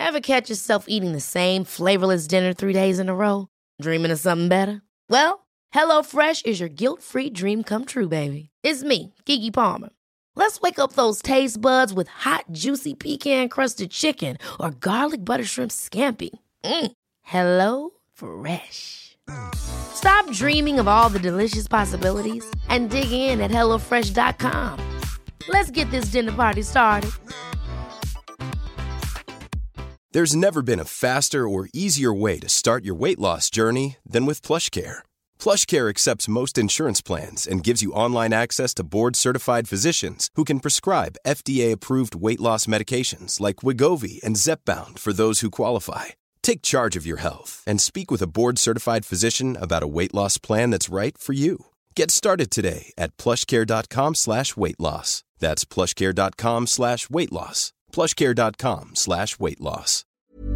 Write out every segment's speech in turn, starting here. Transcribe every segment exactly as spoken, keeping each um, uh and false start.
Ever catch yourself eating the same flavorless dinner three days in a row? Dreaming of something better? Well, HelloFresh is your guilt-free dream come true, baby. It's me, Keke Palmer. Let's wake up those taste buds with hot, juicy pecan-crusted chicken or garlic butter shrimp scampi. Mm. Hello Fresh. Stop dreaming of all the delicious possibilities and dig in at hello fresh dot com. Let's get this dinner party started. There's never been a faster or easier way to start your weight loss journey than with PlushCare. PlushCare accepts most insurance plans and gives you online access to board-certified physicians who can prescribe F D A-approved weight loss medications like Wegovy and Zepbound for those who qualify. Take charge of your health and speak with a board-certified physician about a weight loss plan that's right for you. Get started today at plushcare.com slash weight loss. That's plushcare.com slash weight loss. plushcare.com slash weight loss.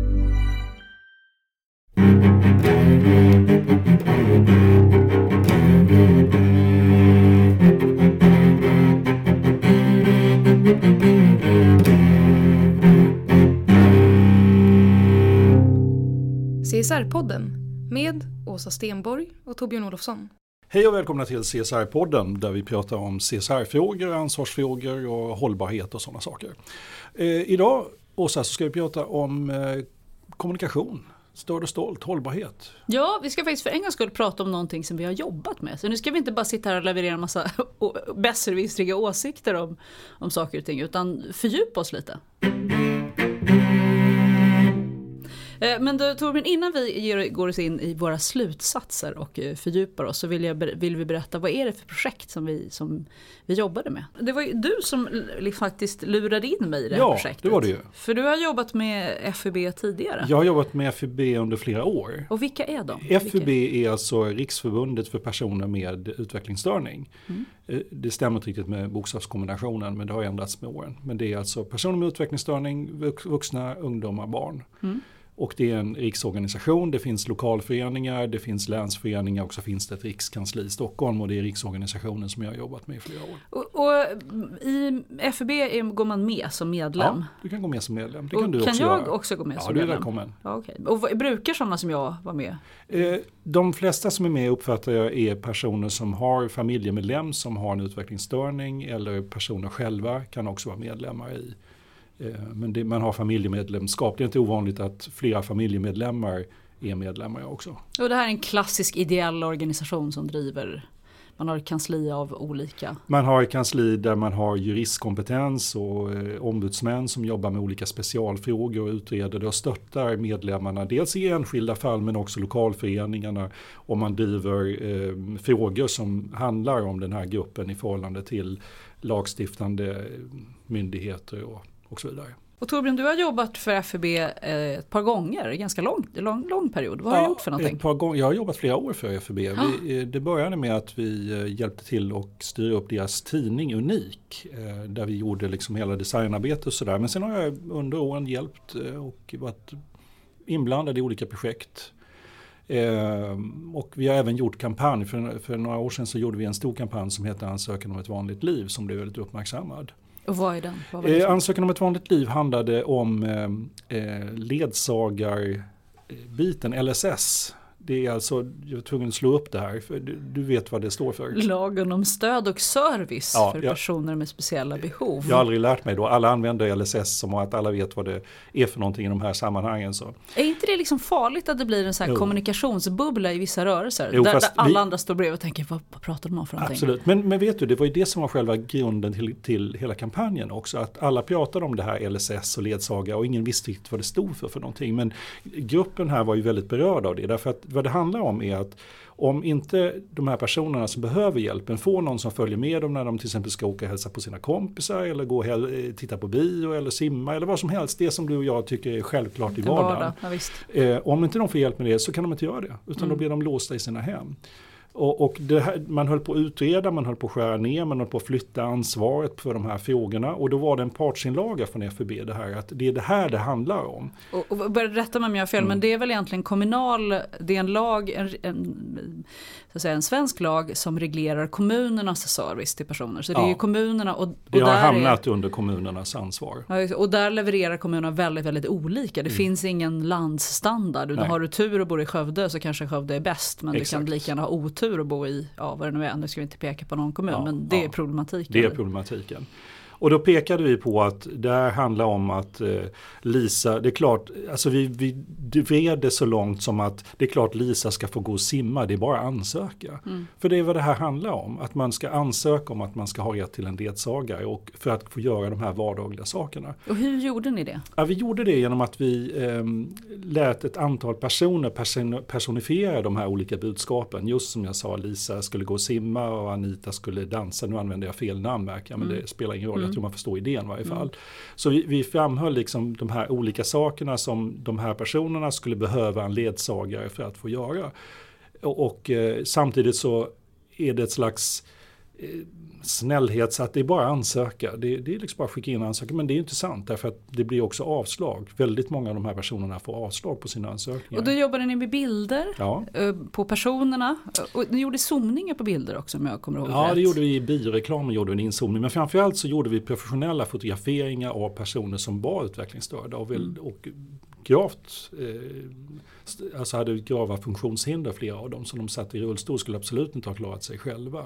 C S R-podden med Åsa Stenborg och Torbjörn Olofsson. Hej och välkomna till C S R-podden där vi pratar om C S R-frågor, ansvarsfrågor och hållbarhet och sådana saker. Eh, idag, Åsa, så ska vi prata om eh, kommunikation, störd och stolt, hållbarhet. Ja, vi ska faktiskt för en gångs skull prata om någonting som vi har jobbat med. Så nu ska vi inte bara sitta här och leverera en massa besserwissriga åsikter om, om saker och ting, utan fördjupa oss lite. Men då, Torbjörn, innan vi ger, går oss in i våra slutsatser och fördjupar oss så vill, jag, vill vi berätta vad är det för projekt som vi, som vi jobbade med. Det var ju du som faktiskt lurade in mig i det här ja, projektet. Ja, det var det ju. För du har jobbat med F U B tidigare. Jag har jobbat med F U B under flera år. Och vilka är de? F U B är alltså Riksförbundet för personer med utvecklingsstörning. Mm. Det stämmer inte riktigt med bokstavskombinationen, men det har ändrats med åren. Men det är alltså personer med utvecklingsstörning, vuxna, ungdomar, barn. Mm. Och det är en riksorganisation, det finns lokalföreningar, det finns länsföreningar och så finns det ett rikskansli i Stockholm och det är riksorganisationen som jag har jobbat med i flera år. Och, och i F U B går man med som medlem? Ja, du kan gå med som medlem. Det och kan du kan också jag göra. också gå med ja, som medlem? medlem? Ja, du är välkommen. Ja, okay. Och vad, brukar sådana som jag vara med? Eh, de flesta som är med uppfattar jag är personer som har familjemedlem som har en utvecklingsstörning eller personer själva kan också vara medlemmar i. Men det, man har familjemedlemskap. Det är inte ovanligt att flera familjemedlemmar är medlemmar också. Och det här är en klassisk ideell organisation som driver, man har ett kansli av olika. Man har ett kansli där man har juristkompetens och eh, ombudsmän som jobbar med olika specialfrågor och utreder det och stöttar medlemmarna. Dels i enskilda fall men också lokalföreningarna. Och man driver eh, frågor som handlar om den här gruppen i förhållande till lagstiftande myndigheter och och så vidare. Och Torbjörn, du har jobbat för F U B ett par gånger, ganska lång, lång, lång period. Vad har ja, du gjort för någonting? Ett par gånger, jag har jobbat flera år för F U B. Ah. Vi, det började med att vi hjälpte till och styra upp deras tidning Unik. Där vi gjorde liksom hela designarbetet och sådär. Men sen har jag under åren hjälpt och varit inblandad i olika projekt. Och vi har även gjort kampanj. För, för några år sedan så gjorde vi en stor kampanj som heter Ansökan om ett vanligt liv som blev väldigt uppmärksammad. Och vad är den? Vad var det eh, ansökan om ett vanligt liv handlade om eh, ledsagarbiten, L S S. Det är alltså, jag var tvungen att slå upp det här, för du, du vet vad det står för. Lagen om stöd och service ja, för ja. personer med speciella behov. Jag har aldrig lärt mig då. Alla använder L S S som att alla vet vad det är för någonting i de här sammanhangen. Så. Är inte det liksom farligt att det blir en sån här jo. kommunikationsbubbla i vissa rörelser? Jo, där, där alla vi, andra står bredvid och tänker, vad, vad pratar de om för någonting? Absolut, men, men vet du, det var ju det som var själva grunden till, till hela kampanjen också. Att alla pratade om det här L S S och ledsaga och ingen visste riktigt vad det stod för för någonting. Men gruppen här var ju väldigt berörd av det. Därför att vad det handlar om är att om inte de här personerna som behöver hjälpen får någon som följer med dem när de till exempel ska åka och hälsa på sina kompisar eller gå och häl- titta på bio eller simma eller vad som helst, det som du och jag tycker är självklart i vardagen. Vardag, ja, visst. Eh, om inte de får hjälp med det så kan de inte göra det, utan mm. då blir de låsta i sina hem. Och, och det här, man höll på att utreda, man höll på att skära ner, man höll på att flytta ansvaret för de här frågorna. Och då var det en partsinlaga från F U B det här, att det är det här det handlar om. Och, och börja rätta mig om jag har fel, mm. men det är väl egentligen kommunal, det är en lag, en, en så att säga, en svensk lag som reglerar kommunernas service till personer. Så det Ja. är ju kommunerna och, och Det har där hamnat är, under kommunernas ansvar. ja, och där levererar kommunerna väldigt, väldigt olika. Det mm. finns ingen landsstandard. Utan har du tur och bor i Skövde så kanske Skövde är bäst. Men Exakt. Du kan lika gärna ha otur och bo i, ja vad det nu är, nu ska vi inte peka på någon kommun. Ja, men det ja. är problematiken. Det är problematiken. Och då pekade vi på att det här handlar om att eh, Lisa, det är klart, alltså vi, vi drev det så långt som att det är klart Lisa ska få gå och simma, det är bara att ansöka. Mm. För det är vad det här handlar om, att man ska ansöka om att man ska ha rätt till en ledsagare och för att få göra de här vardagliga sakerna. Och hur gjorde ni det? Ja, vi gjorde det genom att vi eh, lät ett antal personer person, personifiera de här olika budskapen. Just som jag sa, Lisa skulle gå och simma och Anita skulle dansa, nu använder jag fel namn märker jag, men mm. det spelar ingen roll. Jag tror man förstår idén i varje fall. Mm. Så vi, vi framhöll liksom de här olika sakerna som de här personerna skulle behöva en ledsagare för att få göra. Och, och eh, samtidigt så är det ett slags eh, snällhet så att det är bara ansöka. Det, det är liksom bara att skicka in ansökan. Men det är inte sant därför att det blir också avslag. Väldigt många av de här personerna får avslag på sina ansökningar. Och då jobbade ni med bilder ja. på personerna. Och ni gjorde zoomningar på bilder också om jag kommer ihåg Ja, rätt. Det gjorde vi i bioreklamen, gjorde vi en inzoomning. Men framförallt så gjorde vi professionella fotograferingar av personer som var utvecklingsstörda och, väl, mm. och gravt, eh, alltså hade grava funktionshinder flera av dem. Så de satt i rullstol och skulle absolut inte ha klarat sig själva.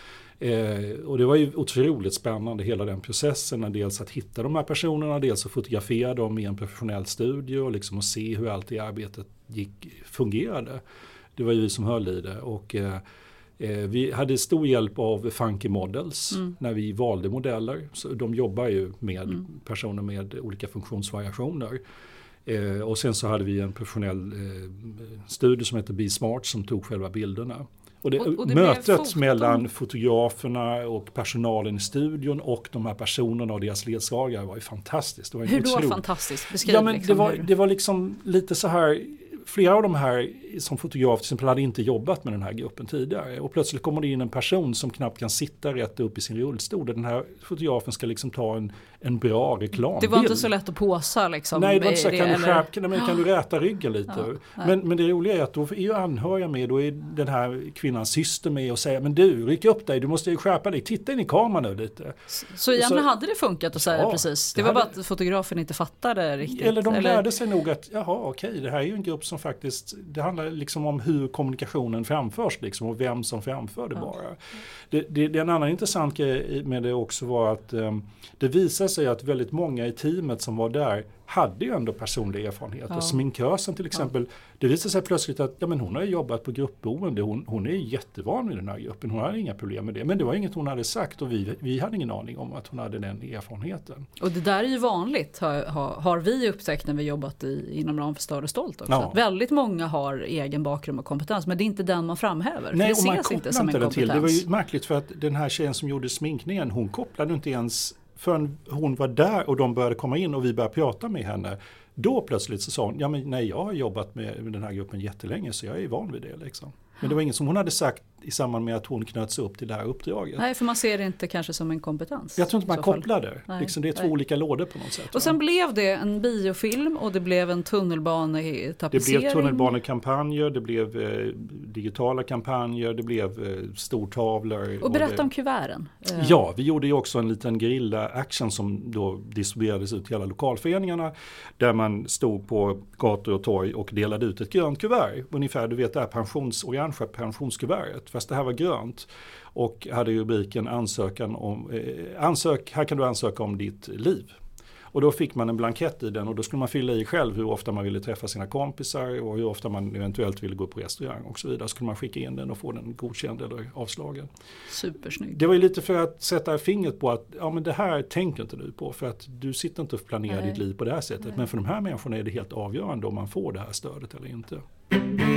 Eh, och det var ju otroligt spännande hela den processen, dels att hitta de här personerna, dels att fotografera dem i en professionell studio och liksom att se hur allt i arbetet gick, fungerade. Det var ju vi som höll i det och eh, eh, vi hade stor hjälp av Funky Models mm. när vi valde modeller. Så de jobbar ju med mm. personer med olika funktionsvariationer. Eh, och sen så hade vi en professionell eh, studio som heter Be Smart som tog själva bilderna. Och det, och, och det mötet mellan fotograferna och personalen i studion och de här personerna och deras ledsagare var ju fantastiskt. Det var hur då otroligt. Fantastiskt? Beskriv ja, men liksom det, var, hur... det var liksom lite så här, flera av de här som fotograf till exempel hade inte jobbat med den här gruppen tidigare. Och plötsligt kommer det in en person som knappt kan sitta rätt upp i sin rullstol. Den här fotografen ska liksom ta en, en bra reklambild. Det var inte så lätt att påsa liksom. Nej, det var inte så. Det, kan, eller... du skärpa, kan, kan du räta ryggen lite? Ja, men, men det roliga är att då är ju anhöriga med, då är den här kvinnans syster med och säger, men du, ryck upp dig, du måste ju skärpa dig, titta in i kameran nu lite. Så, så egentligen så, hade det funkat att säga ja, precis. Det, det var hade... bara att fotografen inte fattade riktigt. Eller de eller... lärde sig nog att, jaha okej, det här är ju en grupp som faktiskt, det handlar liksom om hur kommunikationen framförs liksom, och vem som framför det ja. bara. Det, det, det en annan intressant grej med det också var att um, det visade sig att väldigt många i teamet som var där hade ju ändå personliga erfarenheter. Ja. Sminkösen till exempel, ja. det visade sig plötsligt att ja, men hon har jobbat på gruppboende, hon, hon är jättevan med den här gruppen, hon hade inga problem med det. Men det var inget hon hade sagt och vi, vi hade ingen aning om att hon hade den erfarenheten. Och det där är ju vanligt, har, har, har vi upptäckt när vi jobbat i, inom ram för Störd och Stolt också. Ja. Att väldigt många har egen bakgrund och kompetens, men det är inte den man framhäver. Nej, det och man ses inte som en inte kompetens. Till. Det var ju märkligt för att den här tjejen som gjorde sminkningen, hon kopplade inte ens förrän hon var där och de började komma in och vi började prata med henne. Då plötsligt så sa hon, ja men nej, jag har jobbat med den här gruppen jättelänge så jag är van vid det liksom. Men det var inget som hon hade sagt i samband med att hon knöts upp till det här uppdraget. Nej, för man ser det inte kanske som en kompetens. Jag tror inte man kopplar det. Liksom, det är två nej. olika lådor på något sätt. Och sen va? blev det en biofilm och det blev en tunnelbanetapetsering. Det blev tunnelbanekampanjer, det blev eh, digitala kampanjer, det blev eh, stortavlor. Och berätta och det... om kuverten. Ja, vi gjorde ju också en liten gerilla-action som då distribuerades ut till alla lokalföreningarna. Där man stod på gator och torg och delade ut ett grönt kuvert. Ungefär, du vet det här pensions, orange pensionskuvertet. Fast det här var grönt och hade rubriken ansökan om, eh, ansök, här kan du ansöka om ditt liv. Och då fick man en blankett i den och då skulle man fylla i själv hur ofta man ville träffa sina kompisar och hur ofta man eventuellt ville gå på restaurang och så vidare. Så skulle man skicka in den och få den godkänd eller avslagen. Supersnyggt. Det var ju lite för att sätta fingret på att ja, men det här tänker inte du på för att du sitter inte och planerar Nej. ditt liv på det här sättet. Nej. Men för de här människorna är det helt avgörande om man får det här stödet eller inte.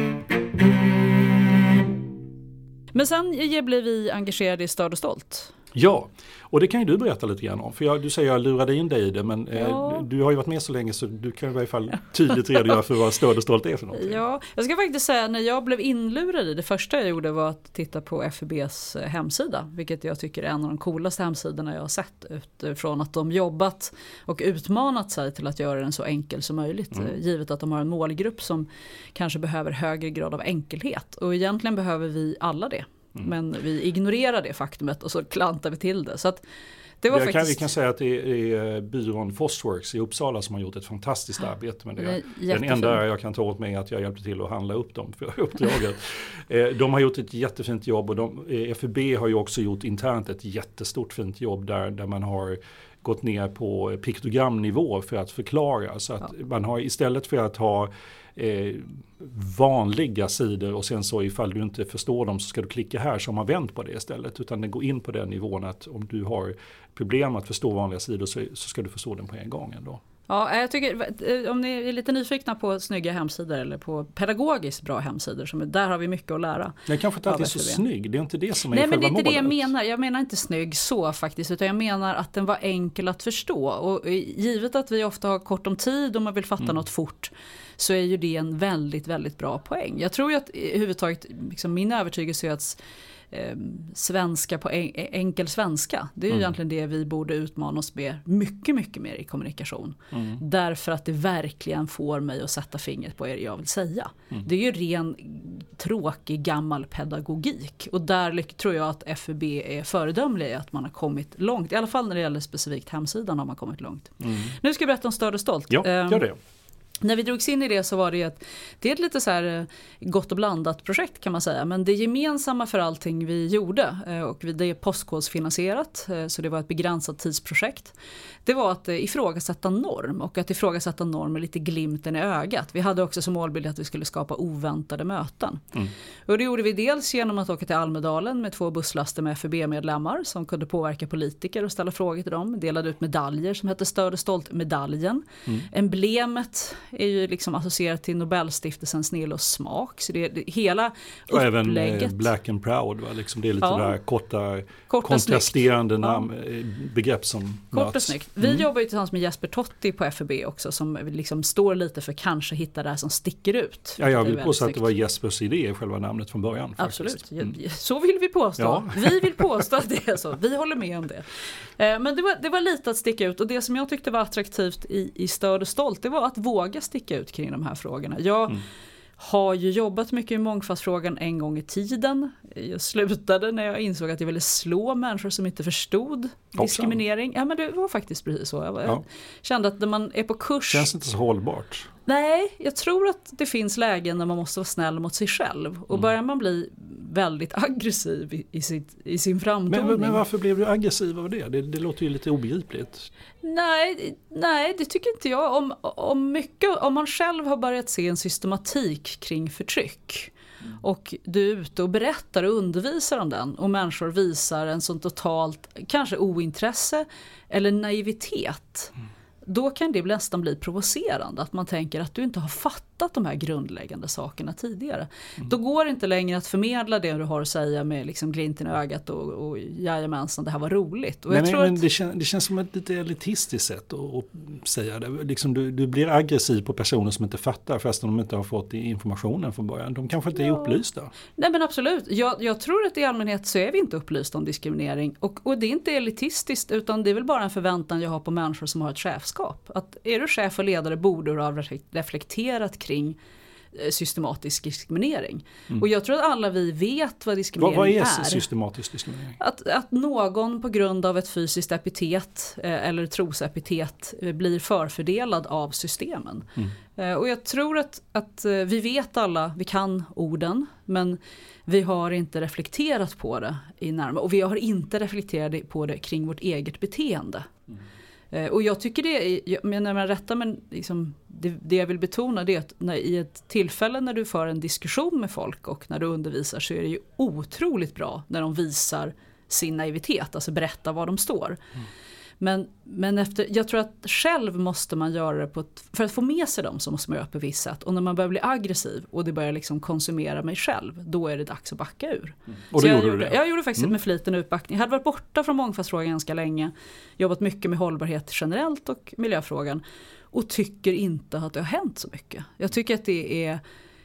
Men sen blev vi engagerade i Störd och Stolt. Ja, och det kan ju du berätta lite grann om. För jag, du säger att jag lurade in dig i det, men ja. eh, du har ju varit med så länge så du kan i varje fall tydligt redogöra för vad Stöd och Stolt är för någonting. Ja, jag ska faktiskt säga när jag blev inlurad i det första jag gjorde var att titta på F U B:s hemsida. Vilket jag tycker är en av de coolaste hemsidorna jag har sett utifrån att de jobbat och utmanat sig till att göra den så enkel som möjligt. Mm. Givet att de har en målgrupp som kanske behöver högre grad av enkelhet. Och egentligen behöver vi alla det. Mm. Men vi ignorerar det faktumet och så klantar vi till det. Så att det var vi, faktiskt... kan, vi kan säga att det är byrån Fostworks i Uppsala som har gjort ett fantastiskt arbete med det. det Den enda jag kan ta åt mig är att jag hjälpte till att handla upp dem för uppdraget. De har gjort ett jättefint jobb och de, F U B har ju också gjort internt ett jättestort fint jobb där, där man har gått ner på piktogramnivå för att förklara. Så att ja. man har istället för att ha Eh, vanliga sidor och sen så ifall du inte förstår dem så ska du klicka här så har man vänt på det istället. Utan den går in på den nivån att om du har problem att förstå vanliga sidor så, så ska du förstå den på en gång ändå. Ja, jag tycker, om ni är lite nyfikna på snygga hemsidor eller på pedagogiskt bra hemsidor, som, där har vi mycket att lära. Jag kanske inte alltid är så snygg, det är inte det som är Nej, själva men det är inte målet. det jag menar. Jag menar inte snygg så faktiskt, utan jag menar att den var enkel att förstå. Och givet att vi ofta har kort om tid och man vill fatta mm. något fort, så är ju det en väldigt, väldigt bra poäng. Jag tror ju att i huvudtaget, liksom min övertygelse är att eh, svenska på en, enkel svenska, det är ju mm. egentligen det vi borde utmana oss med mycket, mycket mer i kommunikation. Mm. Därför att det verkligen får mig att sätta fingret på det jag vill säga. Mm. Det är ju ren tråkig gammal pedagogik. Och där tror jag att F U B är föredömlig, att man har kommit långt. I alla fall när det gäller specifikt hemsidan har man kommit långt. Mm. Nu ska jag berätta om Stöd och Stolt. Ja, gör det. När vi drogs in i det så var det ett, det är ett lite så här gott och blandat projekt kan man säga. Men det gemensamma för allting vi gjorde, och det är postkodsfinansierat, så det var ett begränsat tidsprojekt. Det var att ifrågasätta norm, och att ifrågasätta norm med lite glimten i ögat. Vi hade också som målbild att vi skulle skapa oväntade möten. Mm. Och det gjorde vi dels genom att åka till Almedalen med två busslaster med F U B-medlemmar som kunde påverka politiker och ställa frågor till dem. Delade ut medaljer som hette Stöd och Stolt-medaljen. Mm. Emblemet är ju liksom associerat till Nobelstiftelsen Snill och smak. Så det är det, hela och upplägget. Även eh, Black and Proud, va? Liksom det är lite ja. där korta, korta kontrasterande namn, ja. begrepp som Kort möts. och snyggt. Vi mm. jobbar ju tillsammans med Jesper Totti på F U B också, som liksom står lite för kanske hitta det här som sticker ut. Ja, jag vill påstå att det var Jespers idé, själva namnet från början. Absolut, mm. så vill vi påstå. Ja. Vi vill påstå att det är så. Vi håller med om det. Men det var, det var lite att sticka ut, och det som jag tyckte var attraktivt i, i Stöd och Stolt, det var att våga sticka ut kring de här frågorna. Jag mm. har ju jobbat mycket i mångfaldsfrågan en gång i tiden. Jag slutade när jag insåg att jag ville slå människor som inte förstod diskriminering. Ja, men det var faktiskt precis så. Jag ja. kände att när man är på kurs... Känns inte så hållbart. Nej, jag tror att det finns lägen när man måste vara snäll mot sig själv. Och mm. börjar man bli väldigt aggressiv i, i, sitt, i sin framtoning. Men, men varför blev du aggressiv av det? det? Det låter ju lite obegripligt. Nej, nej, det tycker inte jag. Om, om, mycket, om man själv har börjat se en systematik kring förtryck, mm. och du är ute och berättar och undervisar om den, och människor visar en sån totalt kanske ointresse eller naivitet, mm. då kan det nästan bli provocerande att man tänker att du inte har fattat de här grundläggande sakerna tidigare. Mm. Då går det inte längre att förmedla det du har att säga med liksom glimten i ögat och, och jajamensan, det här var roligt. Och men jag tror men att... det, kän, det känns som ett lite elitistiskt sätt att, att säga det. Liksom du, du blir aggressiv på personer som inte fattar fast de inte har fått informationen från början. De kanske inte är ja. upplysta. Nej, men absolut. Jag, jag tror att i allmänhet så är vi inte upplysta om diskriminering. Och, och det är inte elitistiskt, utan det är väl bara en förväntan jag har på människor som har ett chefskap. Att är du chef och ledare borde du ha reflekterat kring systematisk diskriminering. Mm. Och jag tror att alla vi vet vad diskriminering vad, vad är. är. Systematisk diskriminering? Att, att någon på grund av ett fysiskt epitet eh, eller trosepitet eh, blir förfördelad av systemen. Mm. Eh, och jag tror att, att eh, vi vet alla, vi kan orden, men vi har inte reflekterat på det i närmare. Och vi har inte reflekterat på det kring vårt eget beteende. Mm. Och jag tycker det är, men när man rättar, men liksom, det, det jag vill betona det är att när, i ett tillfälle när du för en diskussion med folk och när du undervisar, så är det ju otroligt bra när de visar sin naivitet, alltså berätta var de står. Mm. Men, men efter, jag tror att själv måste man göra det på ett, för att få med sig dem så måste man göra på ett visst sätt. Och när man börjar bli aggressiv och det börjar liksom konsumera mig själv, då är det dags att backa ur. Mm. Och det jag, gjorde gjorde, du det? jag gjorde faktiskt Mm. med flit en utbackning. Jag hade varit borta från mångfaldsfrågan ganska länge, jobbat mycket med hållbarhet generellt och miljöfrågan och tycker inte att det har hänt så mycket. Jag tycker att det är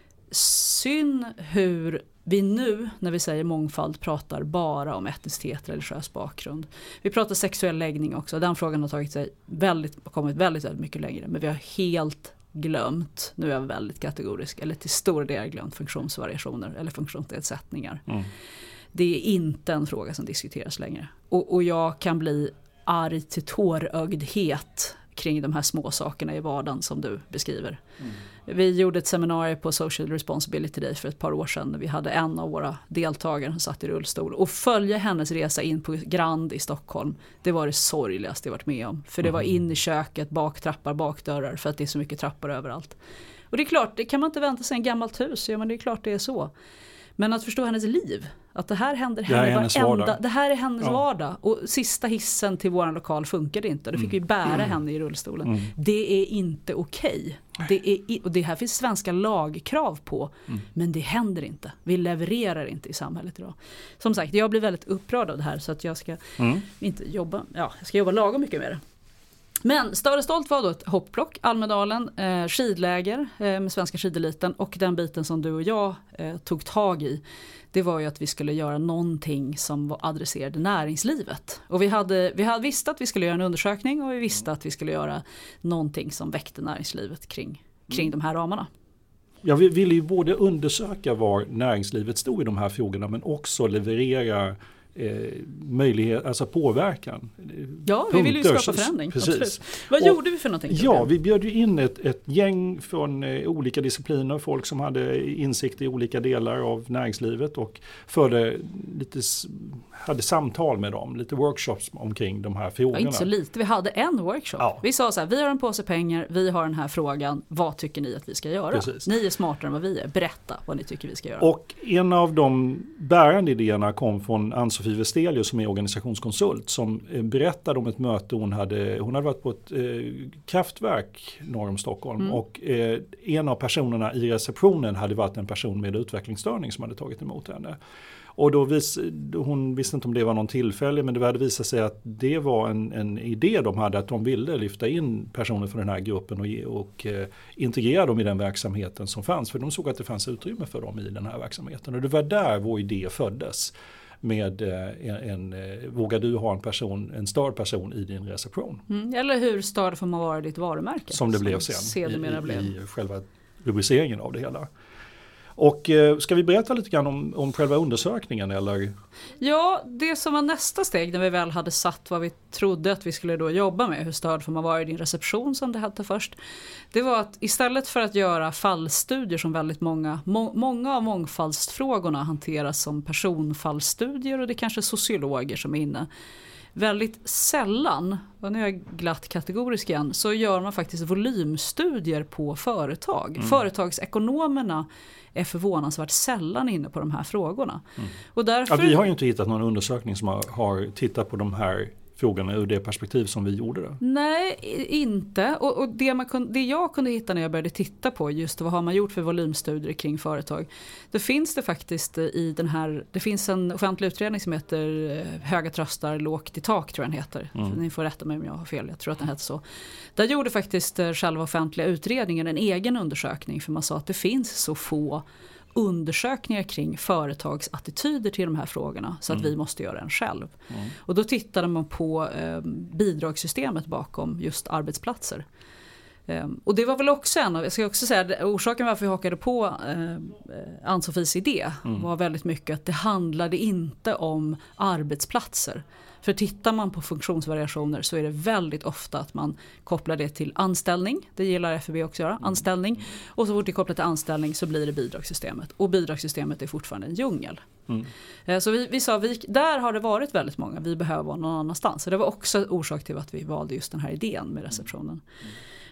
synd hur vi nu, när vi säger mångfald, pratar bara om etnicitet, religiös bakgrund. Vi pratar sexuell läggning också. Den frågan har tagit sig väldigt, kommit väldigt, väldigt mycket längre. Men vi har helt glömt, nu är jag väldigt kategorisk, eller till stor del glömt funktionsvariationer eller funktionsnedsättningar. Mm. Det är inte en fråga som diskuteras längre. Och, och jag kan bli arg till tårögdhet kring de här små sakerna i vardagen som du beskriver. Mm. Vi gjorde ett seminarium på Social Responsibility Day för ett par år sedan. Vi hade en av våra deltagare som satt i rullstol. Och följa hennes resa in på Grand i Stockholm, det var det sorgligaste jag varit med om. För det var in i köket, baktrappar, bakdörrar, för att det är så mycket trappor överallt. Och det är klart, det kan man inte vänta sig en gammalt hus. Ja, men det är klart det är så. Men att förstå hennes liv, att det här händer henne hennes varenda, vardag. det här är hennes Ja. vardag. Och sista hissen till våran lokal funkade inte. Då fick mm. vi bära mm. henne i rullstolen. Mm. Det är inte okej. Det är, och det här finns svenska lagkrav på. Mm. Men det händer inte. Vi levererar inte i samhället idag. Som sagt, jag blir väldigt upprörd av det här. Så att jag ska mm. inte jobba, ja, jag ska jobba lagom mycket med det. Men Större Stolt var då ett hopplock, Almedalen, eh, skidläger eh, med svenska skideliten, och den biten som du och jag eh, tog tag i, det var ju att vi skulle göra någonting som adresserade näringslivet. Och vi hade, vi hade visst att vi skulle göra en undersökning, och vi visste att vi skulle göra någonting som väckte näringslivet kring, kring de här ramarna. Ja, vi ville ju både undersöka var näringslivet stod i de här frågorna, men också leverera Eh, möjlighet, alltså påverkan. Ja, vi vill ju skapa förändring. Precis. Vad och, gjorde vi för någonting? Ja, vi bjöd ju in ett, ett gäng från eh, olika discipliner, folk som hade insikt i olika delar av näringslivet, och förde lite, hade samtal med dem, lite workshops omkring de här frågorna. Ja, inte så lite, vi hade en workshop. Ja. Vi sa så här, vi har en påse pengar, vi har den här frågan, vad tycker ni att vi ska göra? Precis. Ni är smartare än vad vi är, berätta vad ni tycker vi ska göra. Och en av de bärande idéerna kom från Ann-Sofie Westelius som är organisationskonsult, som berättade om ett möte hon hade. Hon hade varit på ett eh, kraftverk norr om Stockholm, mm. och eh, en av personerna i receptionen hade varit en person med utvecklingsstörning som hade tagit emot henne. Och då vis, hon visste inte om det var någon tillfälle, men det hade visat sig att det var en, en idé de hade, att de ville lyfta in personer från den här gruppen och, ge, och eh, integrera dem i den verksamheten som fanns. För de såg att det fanns utrymme för dem i den här verksamheten. Och det var där vår idé föddes. Med en, en, vågar du ha en person, en störd person i din reception? Mm, eller hur störd får man vara i ditt varumärke? Som det blev sen, sedermera i, blev. i själva rubriceringen av det hela. Och eh, ska vi berätta lite grann om, om själva undersökningen, eller? Ja, det som var nästa steg när vi väl hade satt vad vi trodde att vi skulle då jobba med, hur störd får man vara i din reception som det hette först, det var att istället för att göra fallstudier som väldigt många, må, många av mångfaldsfrågorna hanteras som personfallstudier, och det är kanske sociologer som är inne. Väldigt sällan, och nu är jag glatt kategorisk igen, så gör man faktiskt volymstudier på företag. Mm. Företagsekonomerna är förvånansvärt sällan inne på de här frågorna. Mm. Och därför... ja, vi har ju inte hittat någon undersökning som har, har tittat på de här frågorna ur det perspektiv som vi gjorde det. Nej, inte. Och, och det, man kunde, det jag kunde hitta när jag började titta på just vad har man gjort för volymstudier kring företag. Då finns det faktiskt i den här, det finns en offentlig utredning som heter Höga tröstar, lågt i tak, tror jag den heter. Mm. Ni får rätta mig om jag har fel, jag tror att den heter så. Där gjorde faktiskt själva offentliga utredningen en egen undersökning, för man sa att det finns så få undersökningar kring företagsattityder till de här frågorna, så att mm. vi måste göra en själv. Mm. Och då tittade man på eh, bidragssystemet bakom just arbetsplatser. Eh, och det var väl också en av, jag ska också säga, orsaken varför vi hakade på eh, Ann-Sofies idé mm. var väldigt mycket att det handlade inte om arbetsplatser. För tittar man på funktionsvariationer så är det väldigt ofta att man kopplar det till anställning. Det gillar F U B också att göra, anställning. Och så fort det kopplat till anställning så blir det bidragssystemet. Och bidragssystemet är fortfarande en djungel. Mm. Så vi, vi sa, vi, där har det varit väldigt många, vi behöver vara någon annanstans. Så det var också orsak till att vi valde just den här idén med receptionen. Mm.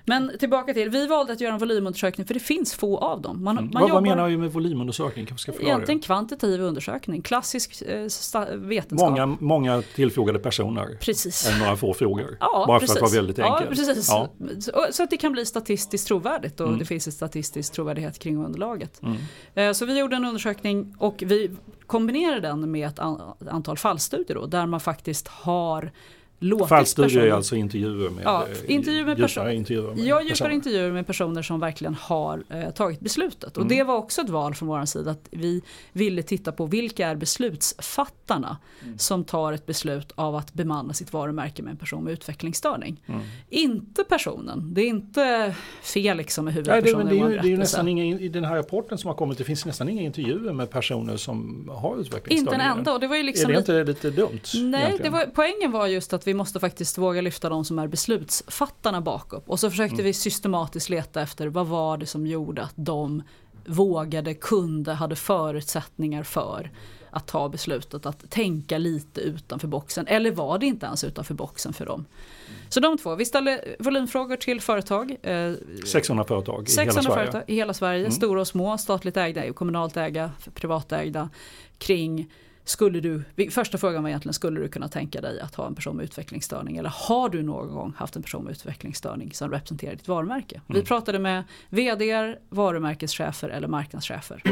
Men tillbaka till, vi valde att göra en volymundersökning för det finns få av dem. Man, Mm. man vad, jobbar, vad menar du med volymundersökning? Kanske ska förklara egentligen det. kvantitativ undersökning, klassisk eh, sta- vetenskap. Många, många tillfrågade personer. Precis. Än några få frågor. Ja, Bara precis. för att vara väldigt enkelt. Ja, precis. Ja. Så, så att det kan bli statistiskt trovärdigt och Mm. det finns en statistisk trovärdighet kring underlaget. Mm. Eh, Så vi gjorde en undersökning och vi kombinerade den med ett an- antal fallstudier då, där man faktiskt har låtit Fallstudier personer... är alltså intervjuer med, Ja, eh, intervjuer med djupare personer. intervjuer med Jag djupare personer. intervjuer med personer som verkligen har eh, tagit beslutet. Och Mm. det var också ett val från vår sida att vi ville titta på vilka är beslutsfattarna Mm. som tar ett beslut av att bemanna sitt varumärke med en person med utvecklingsstörning. Mm. Inte personen. Det är inte Felix som är Nej, det, huvudpersonen men det, i är vår ju, det är ju berättelse. nästan inga, i den här rapporten som har kommit, det finns nästan inga intervjuer med personer som har Inte utvecklingsstörningar. en enda. Och det var ju liksom är det lite- inte lite dumt? Nej, egentligen? det var, poängen var just att vi måste faktiskt våga lyfta de som är beslutsfattarna bakom. Och så försökte Mm. vi systematiskt leta efter vad var det som gjorde att de vågade, kunde, hade förutsättningar för att ta beslutet, att tänka lite utanför boxen. Eller var det inte ens utanför boxen för dem? Så de två, vi ställde volymfrågor till företag. Eh, sexhundra företag i hela sexhundra Sverige. företag i hela Sverige, Mm. stora och små, statligt ägda, kommunalt ägda, privatägda, kring skulle du, första frågan var egentligen, skulle du kunna tänka dig att ha en person med utvecklingsstörning, eller har du någon gång haft en person med utvecklingsstörning som representerar ditt varumärke? Mm. Vi pratade med vd:ar, varumärkeschefer eller marknadschefer.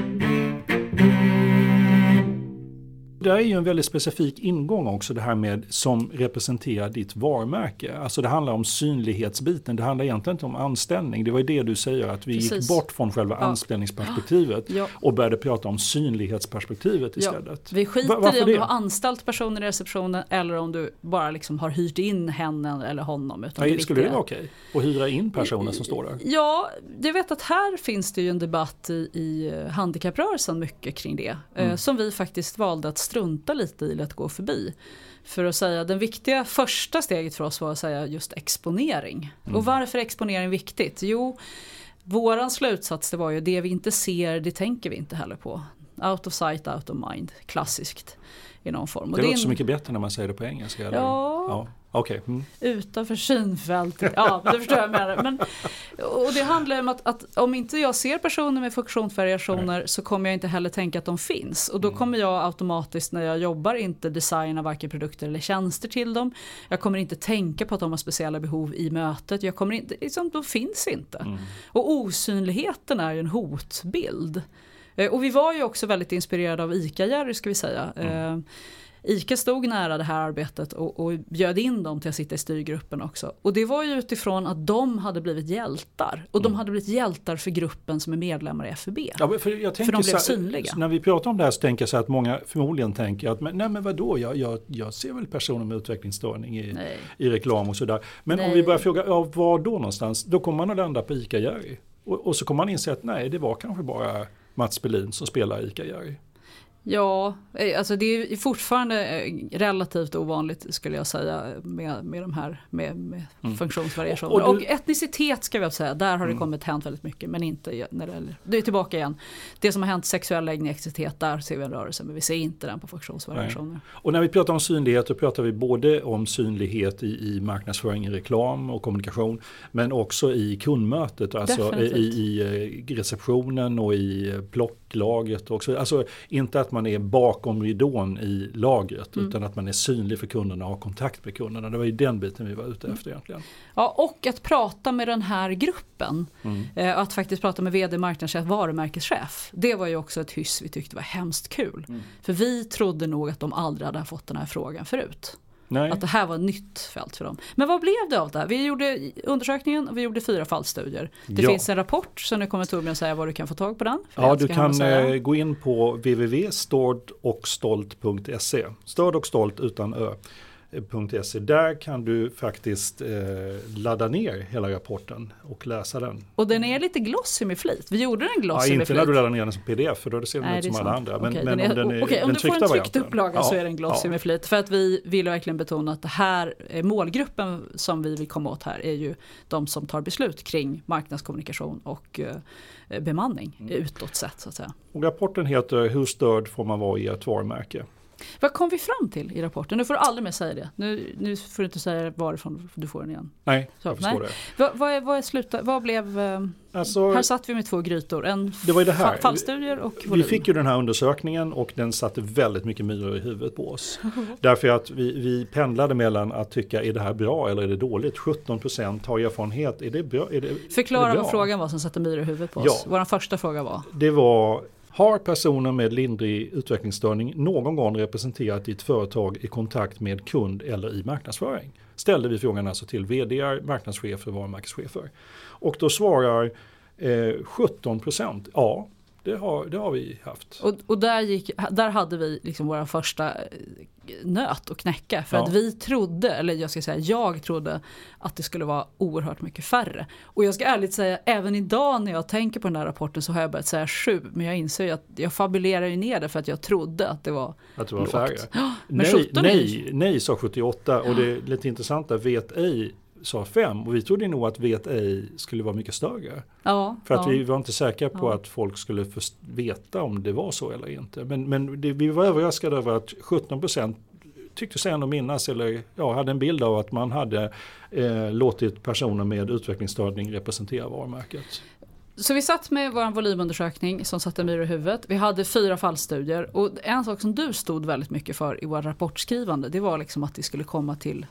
Det är ju en väldigt specifik ingång också, det här med som representerar ditt varumärke. Alltså det handlar om synlighetsbiten, det handlar egentligen inte om anställning. Det var ju det du säger, att vi Precis. gick bort från själva Ja. anställningsperspektivet Ja. och började prata om synlighetsperspektivet istället. Vi skiter Va- varför i om det? du har anställt personer i receptionen eller om du bara liksom har hyrt in henne eller honom. Utan Nej, det skulle det viktiga- vara okej? Och hyra in personer som står där? Ja, jag vet att här finns det ju en debatt i, i handikapprörelsen mycket kring det. Mm. Eh, som vi faktiskt valde att strunta lite i, att gå förbi. För att säga, den viktiga första steget för oss var att säga just exponering. Mm. Och varför är exponering viktigt? Jo, våran slutsats det var ju det vi inte ser, det tänker vi inte heller på. Out of sight, out of mind. Klassiskt i någon form. Och Det är låter en- så mycket bättre när man säger det på engelska. Eller? Ja. ja. Okej. Mm. Utanför synfältet. Ja, det förstår jag med det. Men, och det handlar om att, att om inte jag ser personer med funktionsvariationer så kommer jag inte heller tänka att de finns. Och då kommer jag automatiskt när jag jobbar inte designa varken produkter eller tjänster till dem. Jag kommer inte tänka på att de har speciella behov i mötet. Jag kommer inte, liksom, de finns inte. Mm. Och osynligheten är ju en hotbild. Eh, Och vi var ju också väldigt inspirerade av ICA-Jerry ska vi säga. Mm. Eh, ICA stod nära det här arbetet och, och bjöd in dem till att sitta i styrgruppen också. Och det var ju utifrån att de hade blivit hjältar. Och de hade blivit hjältar för gruppen som är medlemmar i F U B. Ja, men för jag tänker de blev så här, synliga. När vi pratar om det här så tänker jag så här att många förmodligen tänker att men, nej men vadå, jag, jag, jag ser väl personer med utvecklingsstörning i, Nej. i reklam och sådär. Men om Nej. vi börjar fråga, ja, var då någonstans? Då kommer man att landa på ICA-Jerry. Och, och så kommer man inse att nej, det var kanske bara Mats Berlin som spelar ICA-Jerry. Ja, eh, alltså det är fortfarande eh, relativt ovanligt skulle jag säga med, med de här med, med Mm. funktionsvariationer. Och- Och, och du- etnicitet ska vi väl säga, där har det Mm. kommit hänt väldigt mycket men inte när det, det är tillbaka igen. Det som har hänt sexuell läggning, etnicitet, där ser vi en rörelse men vi ser inte den på funktionsvariationer. Och när vi pratar om synlighet då pratar vi både om synlighet i, i marknadsföring, i reklam och kommunikation men också i kundmötet, alltså i, Definitivt. i i receptionen och i plocklagret också. Alltså inte att man är bakom ridån i lagret Mm. utan att man är synlig för kunderna och har kontakt med kunderna. Det var ju den biten vi var ute efter egentligen. Ja, och att prata med den här gruppen, Mm. eh, att faktiskt prata med vd, marknadschef, varumärkeschef, det var ju också ett hyss vi tyckte var hemskt kul. Mm. För vi trodde nog att de aldrig hade fått den här frågan förut. Nej. Att det här var ett nytt fält för dem. Men vad blev det av det här? Vi gjorde undersökningen och vi gjorde fyra fallstudier. Det Ja. finns en rapport så nu kommer Torbjörn säga var du kan få tag på den. För Ja, det du ska han kan säga. eh, gå in på w w w punkt stord och stolt punkt se. Störd och stolt utan ö. .se. Där kan du faktiskt eh, ladda ner hela rapporten och läsa den. Och den är lite glossy med flit. Vi gjorde den Ja, glossy med inte flit. när du laddar ner den som pdf för då ser den Nej, ut det är som alla sant. andra. Men, Okej, men den är, om den är okej, den om du får en tryckta tryckt varianten. upplaga Ja, så är den glossy ja. med flit. För att vi ville verkligen betona att det här är målgruppen som vi vill komma åt här är ju de som tar beslut kring marknadskommunikation och eh, bemanning Mm. utåt sett så att säga. Och rapporten heter Hur störd får man vara i ett varumärke? Vad kom vi fram till i rapporten? Nu får du aldrig mer säga det. Nu, nu får du inte säga varifrån du får den igen. Nej, så, jag förstår nej. det. Vad, vad, är, vad, är sluta, vad blev... Alltså, här satt vi med två grytor. En det var det här. fallstudier och volym. Vi fick ju den här undersökningen och den satte väldigt mycket myror i huvudet på oss. Därför att vi, vi pendlade mellan att tycka, är det här bra eller är det dåligt? sjutton procent har erfarenhet. Är det bra? Är det, Förklara är det bra? vad frågan var som satte myror i huvudet på oss. Ja. Vår första fråga var... Det var... Har personer med lindrig utvecklingsstörning någon gång representerat i ett företag i kontakt med kund eller i marknadsföring? Ställde vi frågan alltså till vd, marknadschefer och varumärkeschefer. Och då svarar eh, sjutton procent, ja det har, det har vi haft. Och, och där, gick, där hade vi liksom våra första nöt att knäcka. För ja. att vi trodde, eller jag ska säga jag trodde att det skulle vara oerhört mycket färre. Och jag ska ärligt säga, även idag när jag tänker på den här rapporten så har jag börjat säga sju. Men jag inser ju att jag fabulerar ju ner det för att jag trodde att det var Att det var färre. Men nej, nej, nej sa sjuttioåtta och det är lite intressant att vet ej sa fem och vi trodde nog att vet ej skulle vara mycket större. Ja, för att ja. vi var inte säkra på ja. att folk skulle först veta om det var så eller inte. Men, men det, vi var överraskade över att sjutton procent tyckte sig ändå minnas eller ja, hade en bild av att man hade eh, låtit personer med utvecklingsstörning representera varumärket. Så vi satt med vår volymundersökning som satte myror i huvudet. Vi hade fyra fallstudier och en sak som du stod väldigt mycket för i vår rapportskrivande, det var liksom att det skulle komma till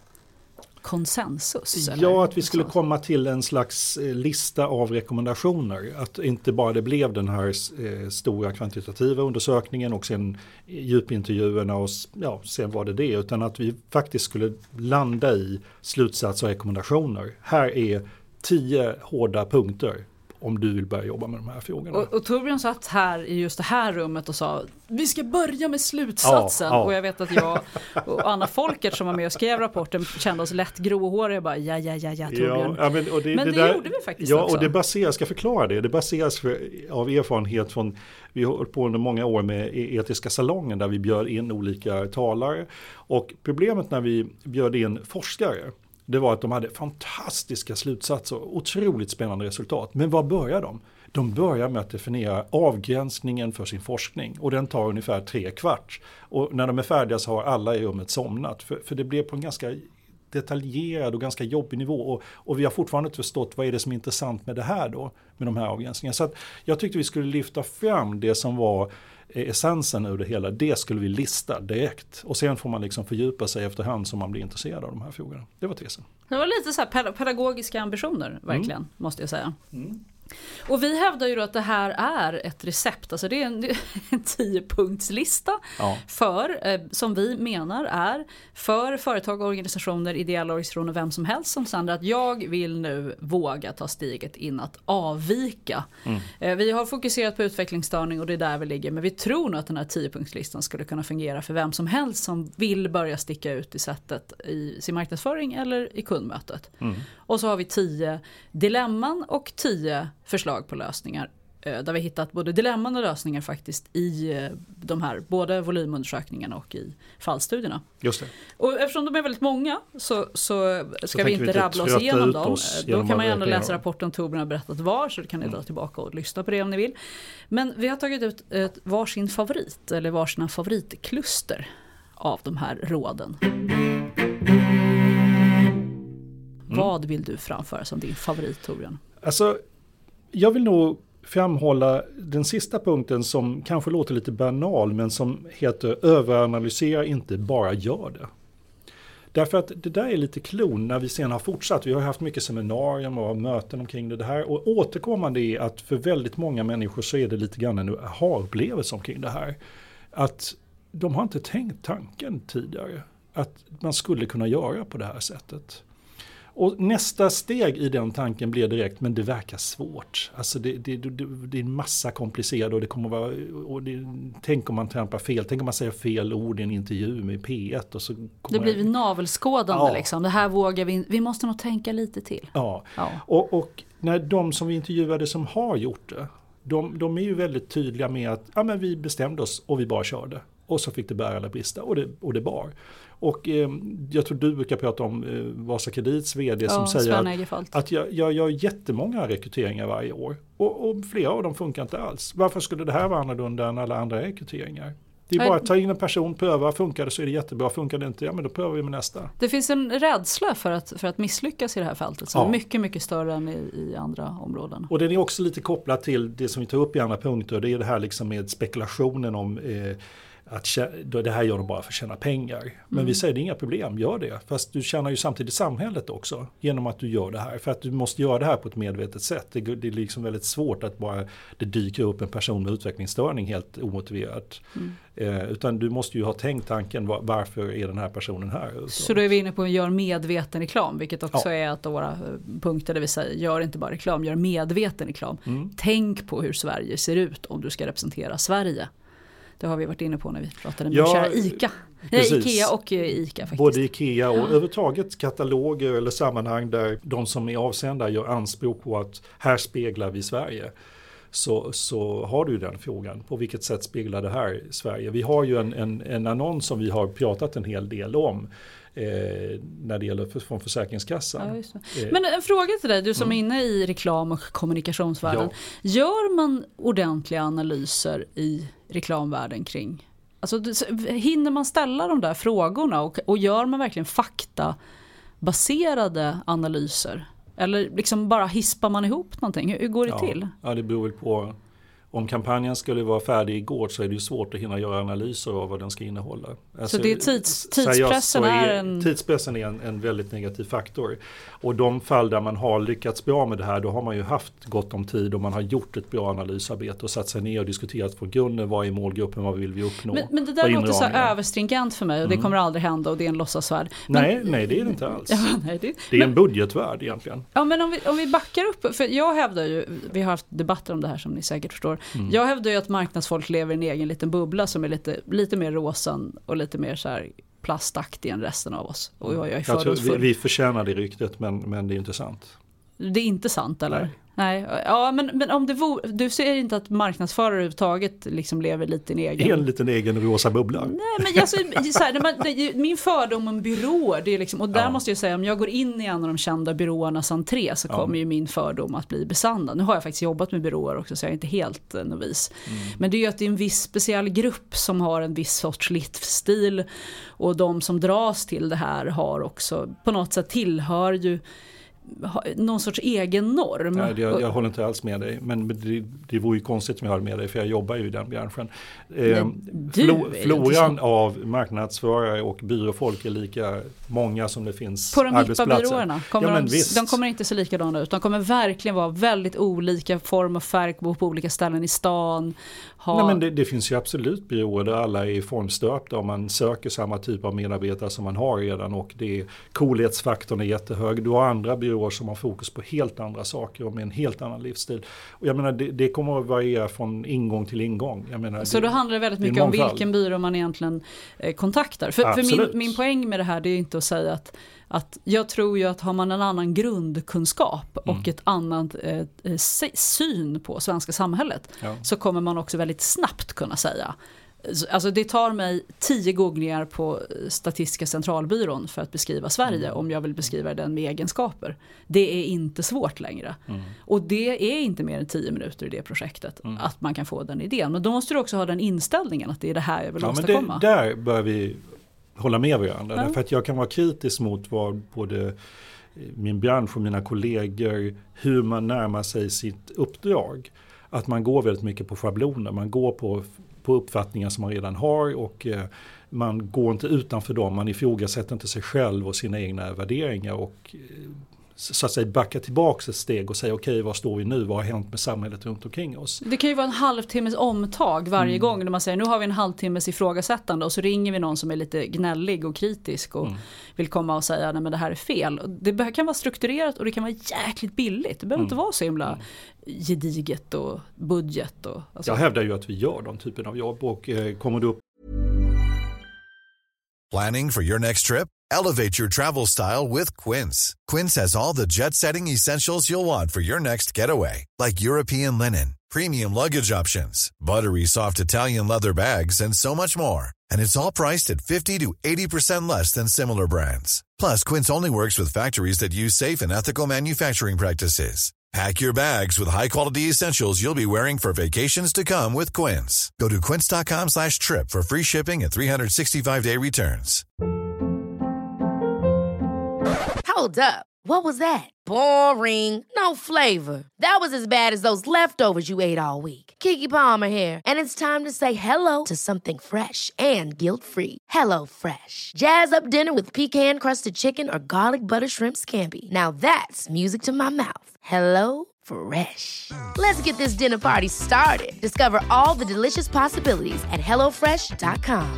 konsensus? Eller? Ja, att vi skulle komma till en slags lista av rekommendationer. Att inte bara det blev den här eh, stora kvantitativa undersökningen och sen djupintervjuerna och ja, sen var det det. Utan att vi faktiskt skulle landa i slutsatser och rekommendationer. Här är tio hårda punkter om du vill börja jobba med de här frågorna. Och, och Torbjörn satt här i just det här rummet och sa vi ska börja med slutsatsen. Ja, ja. Och jag vet att jag och Anna Folkert som var med och skrev rapporten kände oss lätt gråhåriga. Bara ja, ja, ja, ja, Torbjörn. Ja, men och det, men det, det där, gjorde vi faktiskt ja, också. Och det baseras, jag ska förklara det, det baseras för, av erfarenhet från, vi har hållit på under många år med etiska salongen där vi bjöd in olika talare. Och problemet när vi bjöd in forskare, det var att de hade fantastiska slutsatser och otroligt spännande resultat. Men vad börjar de? De börjar med att definiera avgränsningen för sin forskning. Och den tar ungefär tre kvart. Och när de är färdiga så har alla i rummet somnat. För, för det blev på en ganska detaljerad och ganska jobbig nivå. Och, och vi har fortfarande inte förstått vad är det som är intressant med det här då. Med de här avgränsningarna. Så att jag tyckte vi skulle lyfta fram det som var essensen ur det hela, det skulle vi lista direkt. Och sen får man liksom fördjupa sig efterhand som man blir intresserad av de här frågorna. Det var tesen. Det var lite så här pedagogiska ambitioner, verkligen, mm. måste jag säga. Mm. Och vi hävdar ju då att det här är ett recept, alltså det är en, en tio-punktslista ja. för, eh, som vi menar är för företag, organisationer, ideella organisationer, vem som helst som sänder att jag vill nu våga ta steget in att avvika. Mm. Eh, vi har fokuserat på utvecklingsstörning och det är där vi ligger, men vi tror nog att den här tio-punktslistan skulle kunna fungera för vem som helst som vill börja sticka ut i sättet i sin marknadsföring eller i kundmötet. Mm. Och så har vi tio dilemman och tio förslag på lösningar där vi hittat både dilemman och lösningar faktiskt i de här både volymundersökningarna och i fallstudierna. Just det. Och eftersom de är väldigt många så, så ska så vi inte vi inte rabbla oss igenom dem. Oss Då kan man gärna läsa dem. rapporten Torbjörn har berättat var, så kan ni dra mm. tillbaka och lyssna på det om ni vill. Men vi har tagit ut ett varsin favorit eller varsina favoritkluster av de här råden. Mm. Vad vill du framföra som din favorit, Torbjörn? Alltså, jag vill nog framhålla den sista punkten som kanske låter lite banal men som heter överanalysera, inte bara gör det. Därför att det där är lite klon när vi sen har fortsatt. Vi har haft mycket seminarium och möten omkring det här. Och återkommande är att för väldigt många människor så är det lite grann en aha-upplevelse omkring det här. Att de har inte tänkt tanken tidigare. Att man skulle kunna göra på det här sättet. Och nästa steg i den tanken blir direkt, men det verkar svårt. Alltså det, det, det, det är en massa komplicerat och det kommer vara, och det, tänk om man trampar fel, tänk om man säger fel ord i en intervju med P ett. Och så det blir jag... navelskådande ja. liksom, det här vågar vi, vi måste nog tänka lite till. Ja, ja. Och, och när de som vi intervjuade som har gjort det, de, de är ju väldigt tydliga med att ja, men vi bestämde oss och vi bara körde. Och så fick det bära eller brista och det, och det bar. Och eh, jag tror du brukar prata om eh, Vasa Kredits vd ja, som säger att, att jag, jag gör jättemånga rekryteringar varje år. Och, och flera av dem funkar inte alls. Varför skulle det här vara annorlunda än alla andra rekryteringar? Det är bara att ta in en person, pröva, funkar det så är det jättebra, funkar det inte, ja men då prövar vi med nästa. Det finns en rädsla för att, för att misslyckas i det här fältet som ja. är mycket, mycket större än i, i andra områden. Och den är också lite kopplad till det som vi tar upp i andra punkter, det är det här liksom med spekulationen om eh, att det här gör de bara för att tjäna pengar. Men mm. vi säger det är inga problem, gör det. Fast du tjänar ju samtidigt samhället också genom att du gör det här. För att du måste göra det här på ett medvetet sätt. Det, det är liksom väldigt svårt att bara det dyker upp en person med utvecklingsstörning helt omotiverat. Mm. Eh, utan du måste ju ha tänkt tanken var, varför är den här personen här. Så, så då är vi inne på att göra medveten reklam, vilket också ja. är att våra punkter där vi säger gör inte bara reklam, gör medveten reklam. Mm. Tänk på hur Sverige ser ut om du ska representera Sverige. Det har vi varit inne på när vi pratade med ja, kära ICA. Nej, Ikea och ICA faktiskt. Både Ikea och ja. överhuvudtaget kataloger eller sammanhang där de som är avsända gör anspråk på att här speglar vi Sverige. Så, så har du ju den frågan. På vilket sätt speglar det här Sverige? Vi har ju en, en, en annons som vi har pratat en hel del om. Eh, när det gäller för, från Försäkringskassan. Ja, eh, Men en fråga till dig, du som mm. är inne i reklam- och kommunikationsvärlden. Ja. Gör man ordentliga analyser i reklamvärlden kring? Alltså, hinner man ställa de där frågorna och, och gör man verkligen faktabaserade analyser? Eller liksom bara hispar man ihop någonting? Hur, hur går det ja. till? Ja, det beror väl på. Om kampanjen skulle vara färdig igår så är det ju svårt att hinna göra analyser av vad den ska innehålla. Alltså, så det är tids, tidspressen är, är en... Tidspressen är en, en väldigt negativ faktor. Och de fall där man har lyckats bra med det här, då har man ju haft gott om tid och man har gjort ett bra analysarbete och satt sig ner och diskuterat på grunden, vad är målgruppen, vad vill vi uppnå. Men, men det där låter så överstringent för mig och det mm. kommer aldrig hända och det är en låtsasvärld. Men... Nej, nej, det är det inte alls. Ja, nej, det... det är men... en budgetvärld egentligen. Ja, men om vi, om vi backar upp, för jag hävdar ju, vi har haft debatter om det här som ni säkert förstår. Mm. Jag hävdar ju att marknadsfolk lever i en egen liten bubbla som är lite, lite mer rosan och lite mer så här plastaktig än resten av oss. Och jag, jag, är jag tror vi, vi förtjänar det ryktet, men, men det är inte sant. Det är inte sant, eller? Nej. Nej. Ja, men, men om det vore, du ser inte att marknadsförare överhuvudtaget liksom lever lite i en egen... En liten egen rosa bubbla. Nej, men alltså, så här, man, det, min fördom om byråer, det är liksom, och där ja. måste jag säga, om jag går in i en av de kända byråernas entré så kommer ja. ju min fördom att bli besannad. Nu har jag faktiskt jobbat med byråer också så jag är inte helt eh, novis. Mm. Men det är ju att det är en viss speciell grupp som har en viss sorts livsstil och de som dras till det här har också på något sätt tillhör ju någon sorts egen norm. Nej, det, jag, jag håller inte alls med dig. Men det, det vore ju konstigt om jag höll med dig för jag jobbar ju i den branschen. Eh, flo, floran av marknadsförare och byråfolk är lika många som det finns på de arbetsplatser. På de byråerna kommer ja, de, de kommer inte så likadana ut. De kommer verkligen vara väldigt olika form och färg på olika ställen i stan. Ha... Nej, men det, det finns ju absolut byråer där alla är formstöpta och man söker samma typ av medarbetare som man har redan och det är, coolhetsfaktorn är jättehög. Du har andra byråer som har fokus på helt andra saker och med en helt annan livsstil. Och jag menar, det, det kommer att variera från ingång till ingång. Jag menar, så det, då handlar det väldigt mycket om vilken byrå man egentligen eh, kontaktar. För, för min, min poäng med det här det är inte att säga att Att jag tror ju att har man en annan grundkunskap och mm. ett annat eh, syn på svenska samhället ja. så kommer man också väldigt snabbt kunna säga. Alltså det tar mig tio googlingar på Statistiska centralbyrån för att beskriva Sverige mm. om jag vill beskriva den med egenskaper. Det är inte svårt längre. Mm. Och det är inte mer än tio minuter i det projektet mm. att man kan få den idén. Men då måste du också ha den inställningen att det är det här jag vill ja, åstadkomma. Men det, där bör vi hålla med varandra. Ja. Därför att jag kan vara kritisk mot vad både min bransch och mina kollegor, hur man närmar sig sitt uppdrag. Att man går väldigt mycket på schabloner. Man går på, på uppfattningar som man redan har och eh, man går inte utanför dem. Man ifrågasätter inte sig själv och sina egna värderingar och eh, så att säga backa tillbaka ett steg och säga okej, okay, vad står vi nu? Vad har hänt med samhället runt omkring oss? Det kan ju vara en halvtimmes omtag varje mm. gång när man säger nu har vi en halvtimmes ifrågasättande och så ringer vi någon som är lite gnällig och kritisk och mm. vill komma och säga nej men det här är fel. Det kan vara strukturerat och det kan vara jäkligt billigt. Det behöver mm. inte vara så himla mm. gediget och budget. Och, alltså. Jag hävdar ju att vi gör de typen av jobb och eh, kommer du upp. Planning for your next trip? Elevate your travel style with Quince. Quince has all the jet-setting essentials you'll want for your next getaway, like European linen, premium luggage options, buttery soft Italian leather bags, and so much more. And it's all priced at fifty to eighty percent less than similar brands. Plus, Quince only works with factories that use safe and ethical manufacturing practices. Pack your bags with high-quality essentials you'll be wearing for vacations to come with Quince. Go to quince.com slash trip for free shipping and three sixty-five day returns. Hold up. What was that? Boring. No flavor. That was as bad as those leftovers you ate all week. Keke Palmer here, and it's time to say hello to something fresh and guilt-free. Hello Fresh. Jazz up dinner with pecan-crusted chicken or garlic butter shrimp scampi. Now that's music to my mouth. Hello Fresh. Let's get this dinner party started. Discover all the delicious possibilities at hello fresh dot com.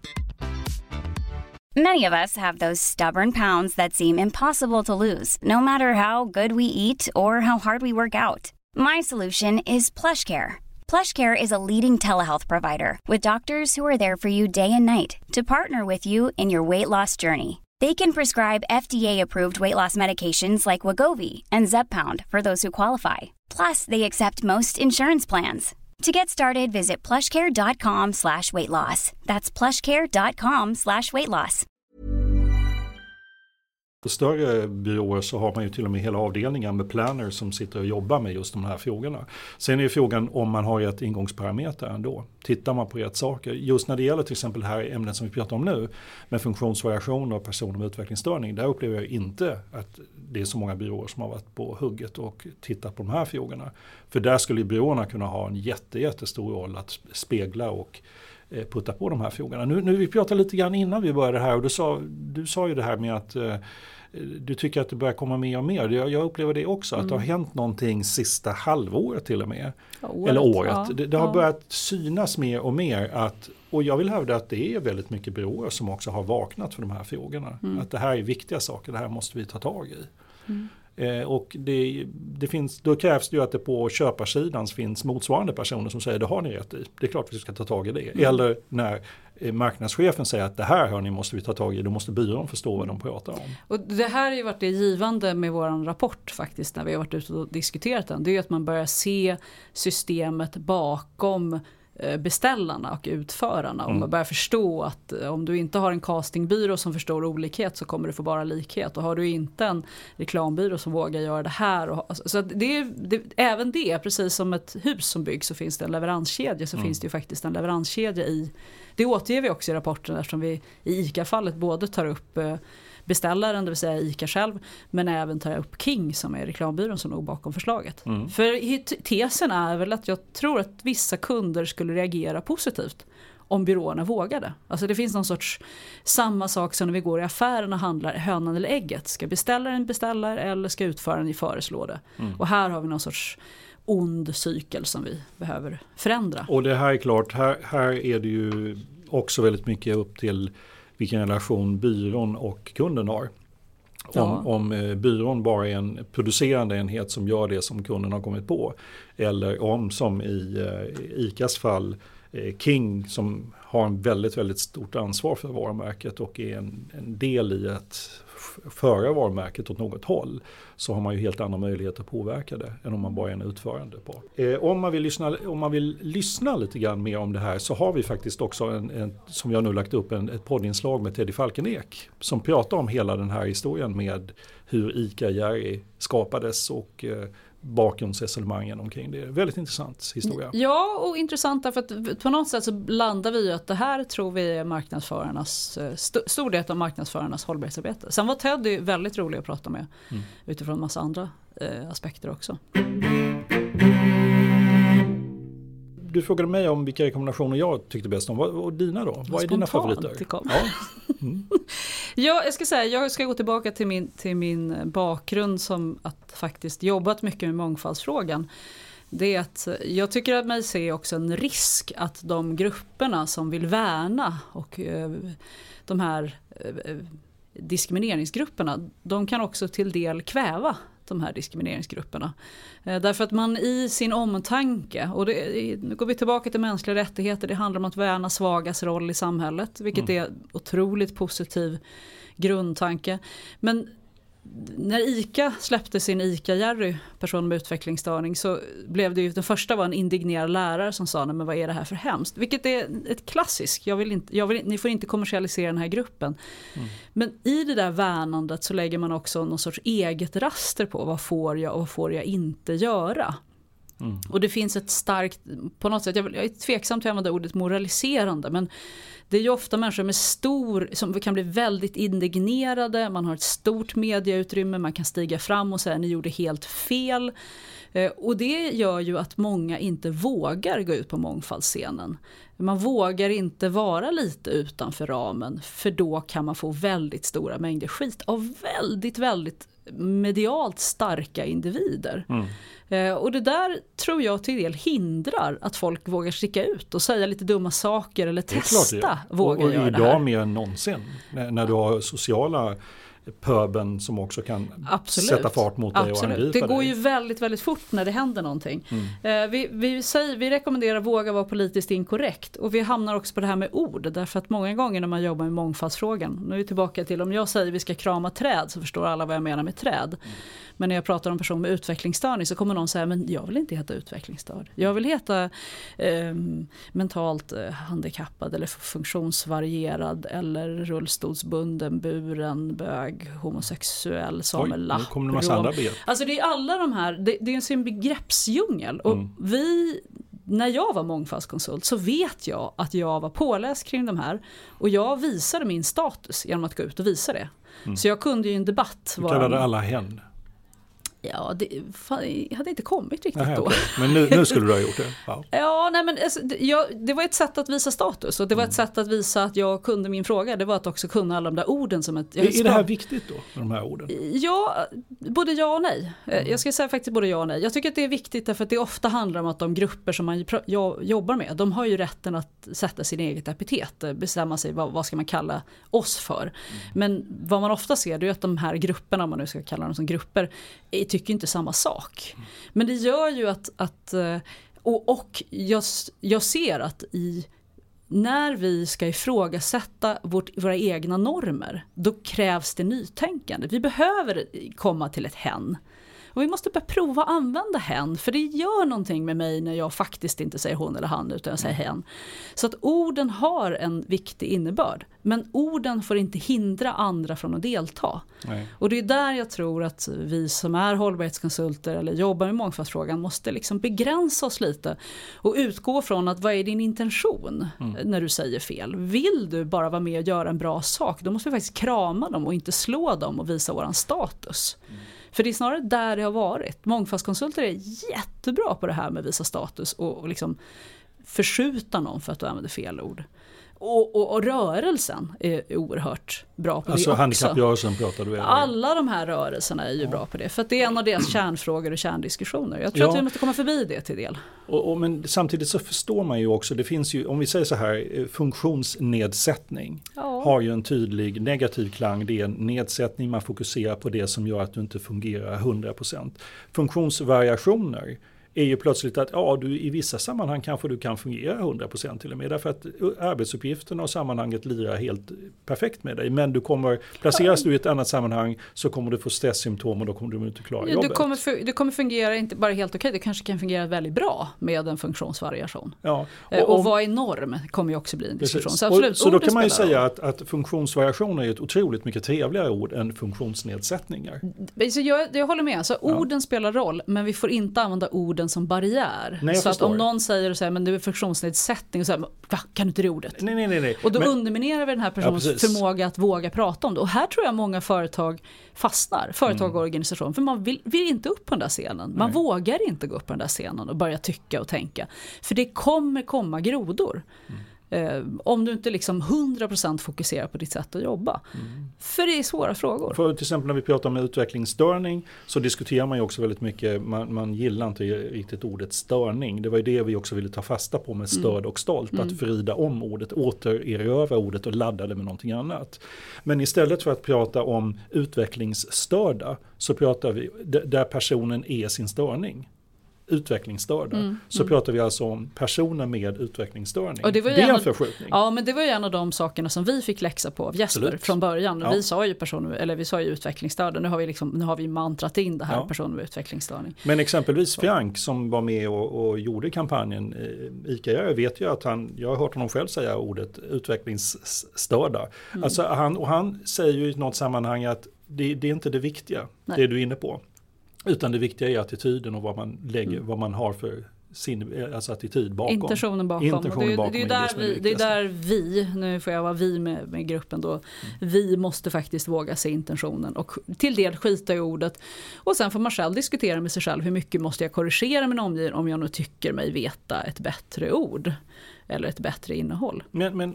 Many of us have those stubborn pounds that seem impossible to lose, no matter how good we eat or how hard we work out. My solution is PlushCare. PlushCare is a leading telehealth provider with doctors who are there for you day and night to partner with you in your weight loss journey. They can prescribe F D A-approved weight loss medications like Wegovy and Zepbound for those who qualify. Plus, they accept most insurance plans. To get started, visit plushcare.com slash weight loss. That's plushcare.com slash weight loss. På större byråer så har man ju till och med hela avdelningar med planners som sitter och jobbar med just de här frågorna. Sen är ju frågan om man har rätt ingångsparameter ändå. Tittar man på rätt saker. Just när det gäller till exempel det här ämnet som vi pratar om nu med funktionsvariationer och personer med utvecklingsstörning. Där upplever jag inte att det är så många byråer som har varit på hugget och tittat på de här frågorna. För där skulle byråerna kunna ha en jätte, jättestor roll att spegla och putta på de här frågorna. Nu, nu vi pratade lite grann innan vi började här och du sa, du sa ju det här med att eh, du tycker att det börjar komma mer och mer. Jag, jag upplever det också, mm. att det har hänt någonting sista halvåret till och med. Ja, året, Eller året. Ja, det, det har ja. börjat synas mer och mer att, och jag vill hävda att det är väldigt mycket byråer som också har vaknat för de här frågorna. Mm. Att det här är viktiga saker, det här måste vi ta tag i. Mm. Eh, och det, det finns, då krävs det ju att det på köparsidan finns motsvarande personer som säger det har ni rätt i. Det är klart att vi ska ta tag i det. Mm. Eller när eh, marknadschefen säger att det här hör ni måste vi ta tag i. Då måste byrån förstå vad de pratar om. Och det här har ju varit det givande med vår rapport faktiskt när vi har varit ute och diskuterat den. Det är ju att man börjar se systemet bakom beställarna och utförarna. Om mm. man börjar förstå att om du inte har en castingbyrå som förstår olikhet så kommer du få bara likhet. Och har du inte en reklambyrå som vågar göra det här. Och, så att det, det, även det, precis som ett hus som byggs så finns det en leveranskedja så mm. finns det ju faktiskt en leveranskedja i. Det återger vi också i rapporten eftersom vi i ICA-fallet både tar upp beställaren, det vill säga ICA själv, men även tar jag upp King som är reklambyrån som låg bakom förslaget. Mm. För tesen är väl att jag tror att vissa kunder skulle reagera positivt om byråerna vågade. Alltså det finns någon sorts samma sak som när vi går i affären och handlar hönan eller ägget. Ska beställaren beställa eller ska utföraren föreslå det? Mm. Och här har vi någon sorts ond cykel som vi behöver förändra. Och det här är klart, här, här är det ju också väldigt mycket upp till vilken relation byrån och kunden har. Om, ja. om eh, byrån bara är en producerande enhet som gör det som kunden har kommit på. Eller om som i eh, ICAs fall eh, King som har en väldigt, väldigt stort ansvar för varumärket och är en, en del i att föra varumärket åt något håll så har man ju helt andra möjligheter att påverka det än om man bara är en utförande på. Eh, om, man vill lyssna, om man vill lyssna lite grann mer om det här så har vi faktiskt också en, en, som jag nu lagt upp en, ett poddinslag med Teddy Falkenek som pratar om hela den här historien med hur ICA Jerry skapades och eh, bakgrundsresonemangen omkring det. Väldigt intressant historia. Ja, och intressant därför att på något sätt så landar vi ju att det här tror vi är marknadsförarnas, st- stor del av marknadsförarnas hållbarhetsarbete. Sen var Teddy väldigt rolig att prata med mm. utifrån en massa andra eh, aspekter också. Du frågade mig om vilka rekommendationer jag tyckte bäst om. Och dina då? Vad är dina favoriter? Ja. Mm. ja, jag ska säga, jag ska gå tillbaka till min, till min bakgrund som att faktiskt jobbat mycket med mångfaldsfrågan. Det är att jag tycker att mig ser också en risk att de grupperna som vill värna och eh, de här eh, diskrimineringsgrupperna, de kan också till del kväva de här diskrimineringsgrupperna. Eh, därför att man i sin omtanke, och det, nu går vi tillbaka till mänskliga rättigheter, det handlar om att värna svagas roll i samhället, vilket mm. är otroligt positiv grundtanke. Men när ICA släppte sin ICA-Jerry, person med utvecklingsstörning, så blev det ju, den första var en indignerad lärare som sa, nej men vad är det här för hemskt? Vilket är ett klassiskt, jag vill inte, jag vill, ni får inte kommersialisera den här gruppen. Mm. Men i det där värnandet så lägger man också någon sorts eget raster på, vad får jag och vad får jag inte göra? Mm. Och det finns ett starkt, på något sätt, jag, jag är tveksam till att använda ordet moraliserande, men det är ju ofta människor med stor, som kan bli väldigt indignerade, man har ett stort medieutrymme, man kan stiga fram och säga ni gjorde helt fel. Eh, och det gör ju att många inte vågar gå ut på mångfaldsscenen. Man vågar inte vara lite utanför ramen, för då kan man få väldigt stora mängder skit av väldigt, väldigt medialt starka individer. Mm. Eh, och det där tror jag till del hindrar att folk vågar sticka ut och säga lite dumma saker eller testa klart, ja. våga och, och göra det här. Och idag mer än någonsin när, när du har sociala pöben som också kan Absolut. sätta fart mot dig Absolut. och angripa Det går dig. ju väldigt, väldigt fort när det händer någonting. Mm. Eh, vi, vi, säger, vi rekommenderar våga vara politiskt inkorrekt, och vi hamnar också på det här med ord, därför att många gånger när man jobbar med mångfaldsfrågan, nu är vi tillbaka till om jag säger vi ska krama träd så förstår alla vad jag menar med träd. Mm. Men när jag pratar om person med utvecklingsstörning så kommer någon säga, men jag vill inte heta utvecklingsstörd. Jag vill heta eh, mentalt eh, handikappad eller funktionsvarierad eller rullstolsbunden, buren, bög, homosexuell, samelapp. Oj, nu kommer det en massa andra begrepp. Alltså det är alla de här, det, det är en begreppsdjungel. Och mm. vi, när jag var mångfaldskonsult så vet jag att jag var påläst kring de här. Och jag visade min status genom att gå ut och visa det. Mm. Så jag kunde ju i en debatt... Du kallade vara, alla hen. Ja, det fan, jag hade inte kommit riktigt Aha, då. Okay. Men nu, nu skulle du ha gjort det? Wow. Ja, nej men alltså, det, jag, det var ett sätt att visa status, och det var ett mm. sätt att visa att jag kunde min fråga. Det var att också kunna alla de där orden som ett... Är, är det här viktigt då, de här orden? Ja, både ja och nej. Mm. Jag ska säga faktiskt både ja och nej. Jag tycker att det är viktigt därför att det ofta handlar om att de grupper som man jobbar med, de har ju rätten att sätta sin eget epitet, bestämma sig vad, vad ska man kalla oss för. Mm. Men vad man ofta ser, det är att de här grupperna, om man nu ska kalla dem som grupper, tycker inte samma sak. Mm. Men det gör ju att, att och, och jag, jag ser att i när vi ska ifrågasätta vårt, våra egna normer, då krävs det nytänkande. Vi behöver komma till ett hen. Och vi måste börja prova att använda hen, för det gör någonting med mig när jag faktiskt inte säger hon eller han utan jag säger hen. Så att orden har en viktig innebörd, men orden får inte hindra andra från att delta. Nej. Och det är där jag tror att vi som är hållbarhetskonsulter eller jobbar med mångfaldsfrågan måste liksom begränsa oss lite och utgå från att vad är din intention mm. när du säger fel? Vill du bara vara med och göra en bra sak, då måste vi faktiskt krama dem och inte slå dem och visa våran status. Mm. För det är snarare där det har varit. Mångfaldskonsulter är jättebra på det här med att visa status och, och liksom förskjuta någon för att du använder fel ord. Och, och, och rörelsen är oerhört bra på alltså det också. Handikapprörelsen pratar du om. Alla de här rörelserna är ju ja. bra på det. För att det är en av deras kärnfrågor och kärndiskussioner. Jag tror ja. att vi måste komma förbi det till del. Och, och, men samtidigt så förstår man ju också, det finns ju, om vi säger så här, funktionsnedsättning ja. har ju en tydlig negativ klang. Det är en nedsättning, man fokuserar på det som gör att du inte fungerar hundra procent. Funktionsvariationer är ju plötsligt att ja, du i vissa sammanhang kanske du kan fungera hundra procent till och med, därför att arbetsuppgifterna och sammanhanget lirar helt perfekt med dig, men du kommer, placeras du i ett annat sammanhang så kommer du få stresssymptom och då kommer du inte klara ja, jobbet. Det kommer, det kommer fungera inte bara helt okej, det kanske kan fungera väldigt bra med en funktionsvariation. Ja, och, och, och vad är norm kommer ju också bli en diskussion. Så, absolut, och, så då kan man ju säga att, att funktionsvariationer är ett otroligt mycket trevligare ord än funktionsnedsättningar. Så jag, jag håller med, så ja. orden spelar roll, men vi får inte använda orden som barriär. Nej, så att om någon säger och säger men det är funktionsnedsättning och så här, va, kan du inte det ordet? Nej, nej, nej, nej. Och då men, underminerar vi den här personens ja, förmåga att våga prata om det. Och här tror jag många företag fastnar, företag och organisationer, för man vill, vill inte upp på den där scenen. Man nej. vågar inte gå upp på den där scenen och börja tycka och tänka. För det kommer komma grodor. Mm. Eh, om du inte liksom hundra procent fokuserar på ditt sätt att jobba. Mm. För det är svåra frågor. För till exempel när vi pratar om utvecklingsstörning så diskuterar man ju också väldigt mycket, man, man gillar inte riktigt ordet störning. Det var ju det vi också ville ta fasta på med stöd och stolt. Mm. Att vrida om ordet, återerövra ordet och ladda det med någonting annat. Men istället för att prata om utvecklingsstörda så pratar vi där personen är sin störning. utvecklingsstörda. Mm, så mm. pratar vi alltså om personer med utvecklingsstörning. Och det var ju det är en en av- förskjutning. Ja, men det var ju en av de sakerna som vi fick läxa på av Jesper Absolut. från början. Ja. Vi sa ju personer, eller vi sa ju utvecklingsstörda. Nu har vi liksom, nu har vi mantrat in det här, Ja. personer med utvecklingsstörning. Men exempelvis Frank som var med och, och gjorde kampanjen eh, ICA, jag vet ju att han, jag har hört honom själv säga ordet utvecklingsstörda. Mm. Alltså han, och han säger ju i något sammanhang att det, det är inte det viktiga, Nej. det du är inne på. Utan det viktiga är attityden och vad man lägger, Mm. vad man har för sin alltså attityd bakom. Intentionen bakom. Intentionen Och det, bakom det, är är där det som är det vi, det är viktigaste. där vi, nu får jag vara vi med, med gruppen då, vi måste faktiskt våga se intentionen och till del skita i ordet. Och sen får man själv diskutera med sig själv, hur mycket måste jag korrigera min omgivning om jag nu tycker mig veta ett bättre ord eller ett bättre innehåll. Men, men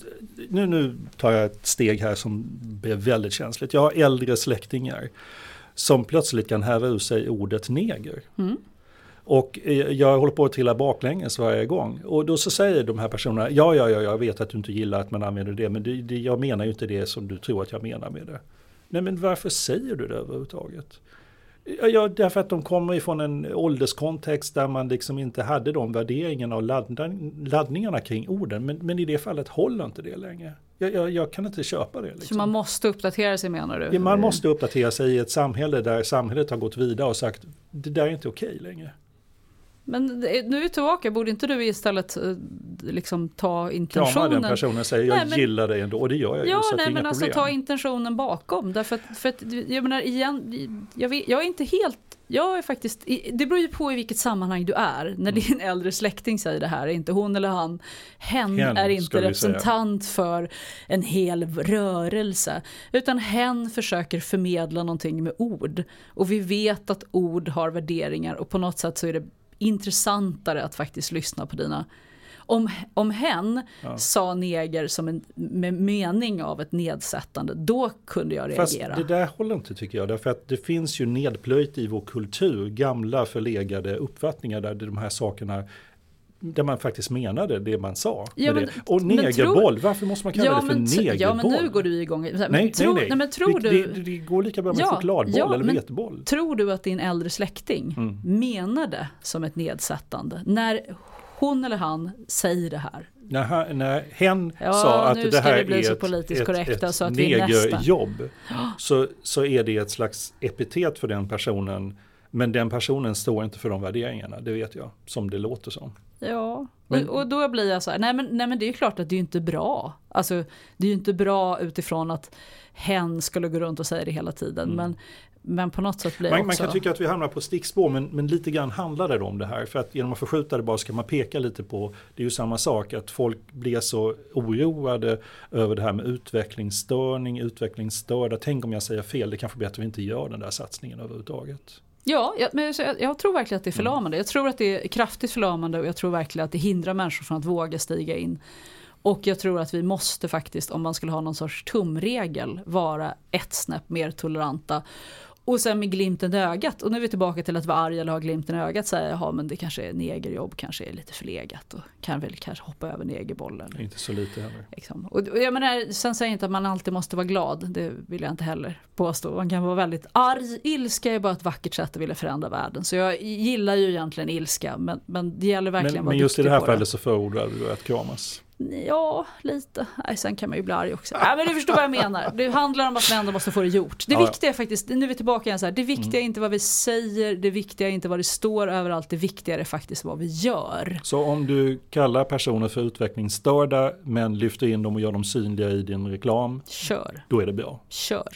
nu, nu tar jag ett steg här som blir väldigt känsligt. Jag har äldre släktingar som plötsligt kan häva ur sig ordet neger. Mm. Och jag håller på att trilla baklänges varje gång. Och då så säger de här personerna, ja, ja, ja, jag vet att du inte gillar att man använder det, men det, det, jag menar ju inte det som du tror att jag menar med det. Nej, men varför säger du det överhuvudtaget? Ja, därför att de kommer ifrån en ålderskontext där man liksom inte hade de värderingarna och laddningarna kring orden. Men, men i det fallet håller inte det längre. Jag, jag, jag kan inte köpa det. Liksom. Så man måste uppdatera sig, menar du? Ja, man måste uppdatera sig i ett samhälle där samhället har gått vidare och sagt det där är inte okej längre. Men nu är vi tillbaka, borde inte du istället liksom ta intentionen? Krama den personen och säga jag nej, men, gillar dig ändå, och det gör jag ja, ju, så nej, att men inga alltså problem. ta intentionen bakom. Därför att, för att, jag menar igen, jag, vet, jag är inte helt, jag är faktiskt, det beror ju på i vilket sammanhang du är. När din äldre släkting säger det här, är inte hon eller han, hen, hen är inte representant säga. För en hel rörelse. Utan hen försöker förmedla någonting med ord. Och vi vet att ord har värderingar, och på något sätt så är det intressantare att faktiskt lyssna på dina. Om, om hen ja. sa neger som en med mening av ett nedsättande, då kunde jag reagera. Fast det där håller inte, tycker jag, därför att det finns ju nedplöjt i vår kultur gamla förlegade uppfattningar där de här sakerna, där man faktiskt menade det man sa. Ja, men, det. Och negerboll, tro, varför måste man kalla ja, det för men, negerboll? Ja, men nu går du igång. Men, nej, tro, nej, nej. nej, men tror det, du, det, det går lika bra med ja, chokladboll ja, eller veteboll. Tror du att din äldre släkting mm. menade som ett nedsättande när hon eller han säger det här? När, när hen ja, sa att det här det är så ett, politiskt ett, korrekta, ett så att negerjobb, så, så är det ett slags epitet för den personen. Men den personen står inte för de värderingarna, det vet jag, som det låter som. Ja, men, och, och då blir jag så här, nej men, nej men det är ju klart att det är inte bra. Alltså det är ju inte bra utifrån att hen skulle gå runt och säga det hela tiden. Mm. Men, men på något sätt blir man, också... Man kan tycka att vi hamnar på stickspår, men, men lite grann handlar det om det här. För att genom att förskjuta det bara ska man peka lite på, det är ju samma sak, att folk blir så oroade över det här med utvecklingsstörning, utvecklingsstörda. Tänk om jag säger fel, det kanske blir att vi inte gör den där satsningen överhuvudtaget. Ja, jag, men jag, jag tror verkligen att det är förlamande. Jag tror att det är kraftigt förlamande, och jag tror verkligen att det hindrar människor från att våga stiga in. Och jag tror att vi måste faktiskt, om man skulle ha någon sorts tumregel, vara ett snäpp mer toleranta. Och sen med glimten i ögat, och nu är vi tillbaka till att vara arg eller ha glimten i ögat, säga jaha, men det kanske är negerjobb, kanske är lite förlegat och kan väl kanske hoppa över negerbollen. Inte så lite heller. Liksom. Och, och jag menar, sen säger jag inte att man alltid måste vara glad, det vill jag inte heller påstå. Man kan vara väldigt arg, ilska är bara ett vackert sätt att vilja förändra världen. Så jag gillar ju egentligen ilska, men, men det gäller verkligen men, att vara men just i det här det. fallet så förordrar du att kramas. Ja, lite. Nej, sen kan man ju bli arg också. Nej, men du förstår vad jag menar. Det handlar om att man ändå måste få det gjort. Det ja, viktiga är faktiskt, nu är vi tillbaka igen så här, det viktiga är mm. inte vad vi säger, det viktiga är inte vad det står överallt, det viktiga är faktiskt vad vi gör. Så om du kallar personer för utvecklingsstörda men lyfter in dem och gör dem synliga i din reklam, kör. Då är det bra. Kör.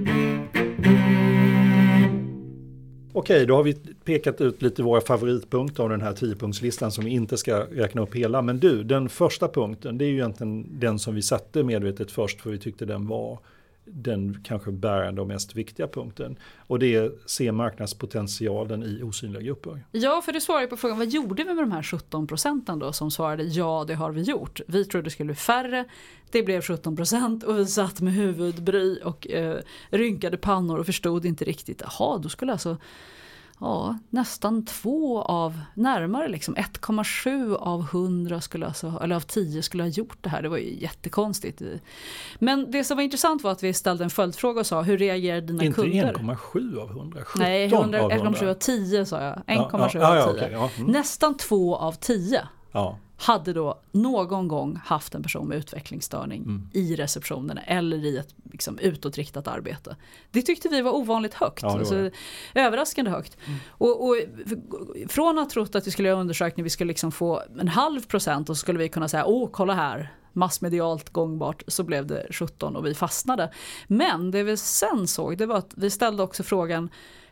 Okej, då har vi pekat ut lite våra favoritpunkter av den här tio-punktslistan som vi inte ska räkna upp hela. Men du, den första punkten, det är ju egentligen den som vi satte medvetet först, för vi tyckte den var den kanske bärande och mest viktiga punkten. Och det är se marknadspotentialen i osynliga grupper. Ja, för du svarade på frågan, vad gjorde vi med de här sjutton procenten då som svarade ja, det har vi gjort. Vi trodde det skulle bli färre, det blev sjutton procent och vi satt med huvudbry och eh, rynkade pannor och förstod inte riktigt. Jaha, då skulle alltså ja, nästan två av, närmare liksom ett komma sju av hundra skulle alltså, eller av tio skulle ha gjort det här. Det var ju jättekonstigt. Men det som var intressant var att vi ställde en följdfråga och sa, hur reagerar dina Inte kunder? Inte en komma sju av hundra, sjutton Nej, ett komma sju av tio sa jag. en komma sju ja, ja, av tio. okay, ja, mm. Nästan två av tio. Ja. Hade då någon gång haft en person med utvecklingsstörning mm. i receptionen eller i ett liksom, utåtriktat arbete. Det tyckte vi var ovanligt högt. Ja, alltså, överraskande högt. Mm. Och, och från att trott att vi skulle göra undersökning, vi skulle liksom få en halv procent och så skulle vi kunna säga, åh kolla här, massmedialt gångbart, så blev det sjutton och vi fastnade. Men det vi sen såg, det var att vi ställde också frågan,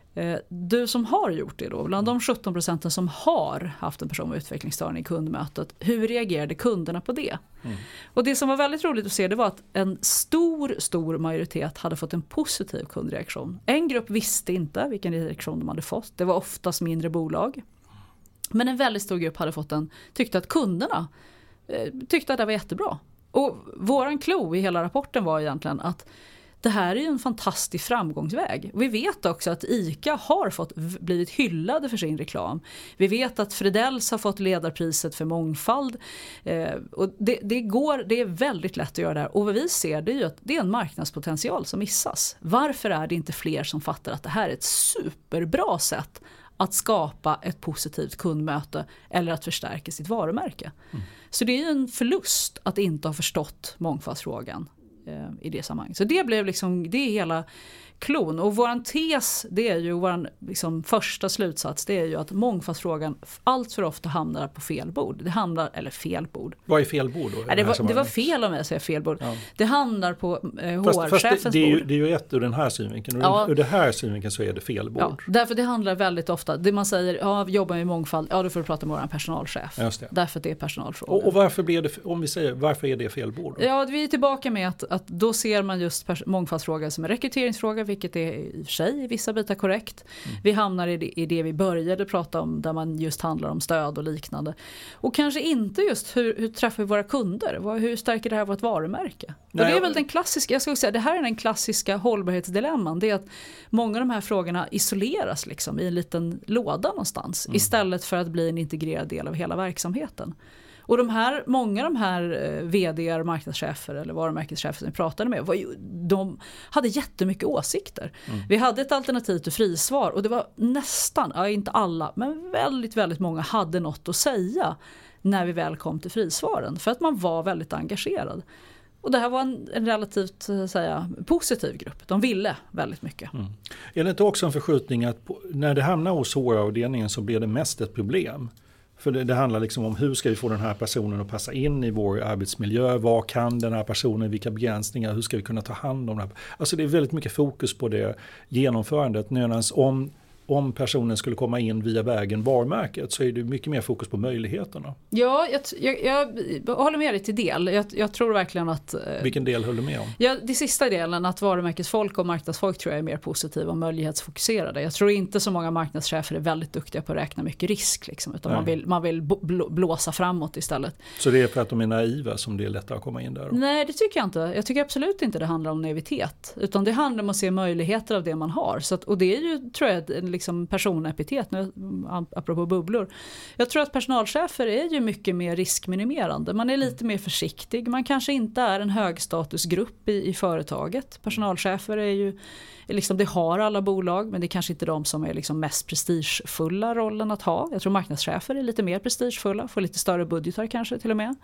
du som har gjort det då, bland de sjutton procenten som har haft en person med utvecklingsstörning i kundmötet, hur reagerade kunderna på det? Mm. Och det som var väldigt roligt att se, det var att en stor, stor majoritet hade fått en positiv kundreaktion. En grupp visste inte vilken reaktion de hade fått. Det var oftast mindre bolag. Men en väldigt stor grupp hade fått en, tyckte att kunderna eh, tyckte att det var jättebra. Och våran clou i hela rapporten var egentligen att det här är ju en fantastisk framgångsväg. Vi vet också att ICA har fått, blivit hyllade för sin reklam. Vi vet att Fredells har fått ledarpriset för mångfald. Eh, och det, det, går, det är väldigt lätt att göra det här. Och vad vi ser, det är ju att det är en marknadspotential som missas. Varför är det inte fler som fattar att det här är ett superbra sätt att skapa ett positivt kundmöte eller att förstärka sitt varumärke? Mm. Så det är ju en förlust att inte ha förstått mångfaldsfrågan i det sammanhanget. Så det blev liksom, det är hela klon. Och våran tes, det är ju våran liksom första slutsats, det är ju att mångfaldsfrågan allt för ofta hamnar på fel bord. Det handlar, eller fel bord. Vad är fel bord då? Ja, det, var, det var fel om jag säger fel bord. Ja. Det handlar på eh, H R-chefens det, det, är ju, bord. det är ju ett ur den här synvinkeln. Och ja. ur det här synvinkeln så är det fel bord. Ja, därför det handlar väldigt ofta, det man säger, ja, jobbar med mångfald, ja då får du prata med våran personalchef. Just det. Därför det är personalfrågan. Och, och varför blir det, om vi säger, varför är det fel bord då? Ja, vi är tillbaka med att, att då ser man just pers- mångfaldsfrågan som en rekryteringsfråga, vilket är i sig i vissa bitar korrekt. Mm. Vi hamnar i det, i det vi började prata om, där man just handlar om stöd och liknande. Och kanske inte just hur, hur träffar vi våra kunder? Hur stärker det här vårt varumärke? Nej, och det är väl den klassiska, jag ska säga, det här är den klassiska hållbarhetsdilemman. Det är att många av de här frågorna isoleras liksom i en liten låda någonstans. Mm. Istället för att bli en integrerad del av hela verksamheten. Och de här, många av de här vd:ar, marknadschefer eller varumärkeschefer som vi pratade med, var ju, de hade jättemycket åsikter. Mm. Vi hade ett alternativ till frisvar och det var nästan, ja inte alla, men väldigt, väldigt många hade något att säga när vi väl kom till frisvaren. För att man var väldigt engagerad. Och det här var en, en relativt säga, positiv grupp. De ville väldigt mycket. Mm. Är det inte också en förskjutning att på, när det hamnar hos H R-avdelningen så blir det mest ett problem? För det, det handlar liksom om hur ska vi få den här personen att passa in i vår arbetsmiljö, vad kan den här personen, vilka begränsningar, hur ska vi kunna ta hand om det här. Alltså det är väldigt mycket fokus på det genomförandet. Nödvändigtvis om, om personen skulle komma in via vägen varumärket så är det mycket mer fokus på möjligheterna. Ja, jag, jag, jag håller med dig till del. Jag, jag tror verkligen att... Vilken del håller du med om? Ja, det sista delen, att varumärkesfolk och marknadsfolk tror jag är mer positiva och möjlighetsfokuserade. Jag tror inte så många marknadschefer är väldigt duktiga på att räkna mycket risk. Liksom, utan man vill, man vill blåsa framåt istället. Så det är för att de är naiva som det är lättare att komma in där? Då? Nej, det tycker jag inte. Jag tycker absolut inte det handlar om naivitet. Utan det handlar om att se möjligheter av det man har. Så att, och det är ju, tror jag, en liksom personepitet, nu, apropå bubblor. Jag tror att personalchefer är ju mycket mer riskminimerande. Man är lite mer försiktig. Man kanske inte är en högstatusgrupp i, i företaget. Personalchefer är ju, liksom, det har alla bolag, men det är kanske inte de som är liksom mest prestigefulla rollen att ha. Jag tror marknadschefer är lite mer prestigefulla, får lite större budgetar kanske till och med.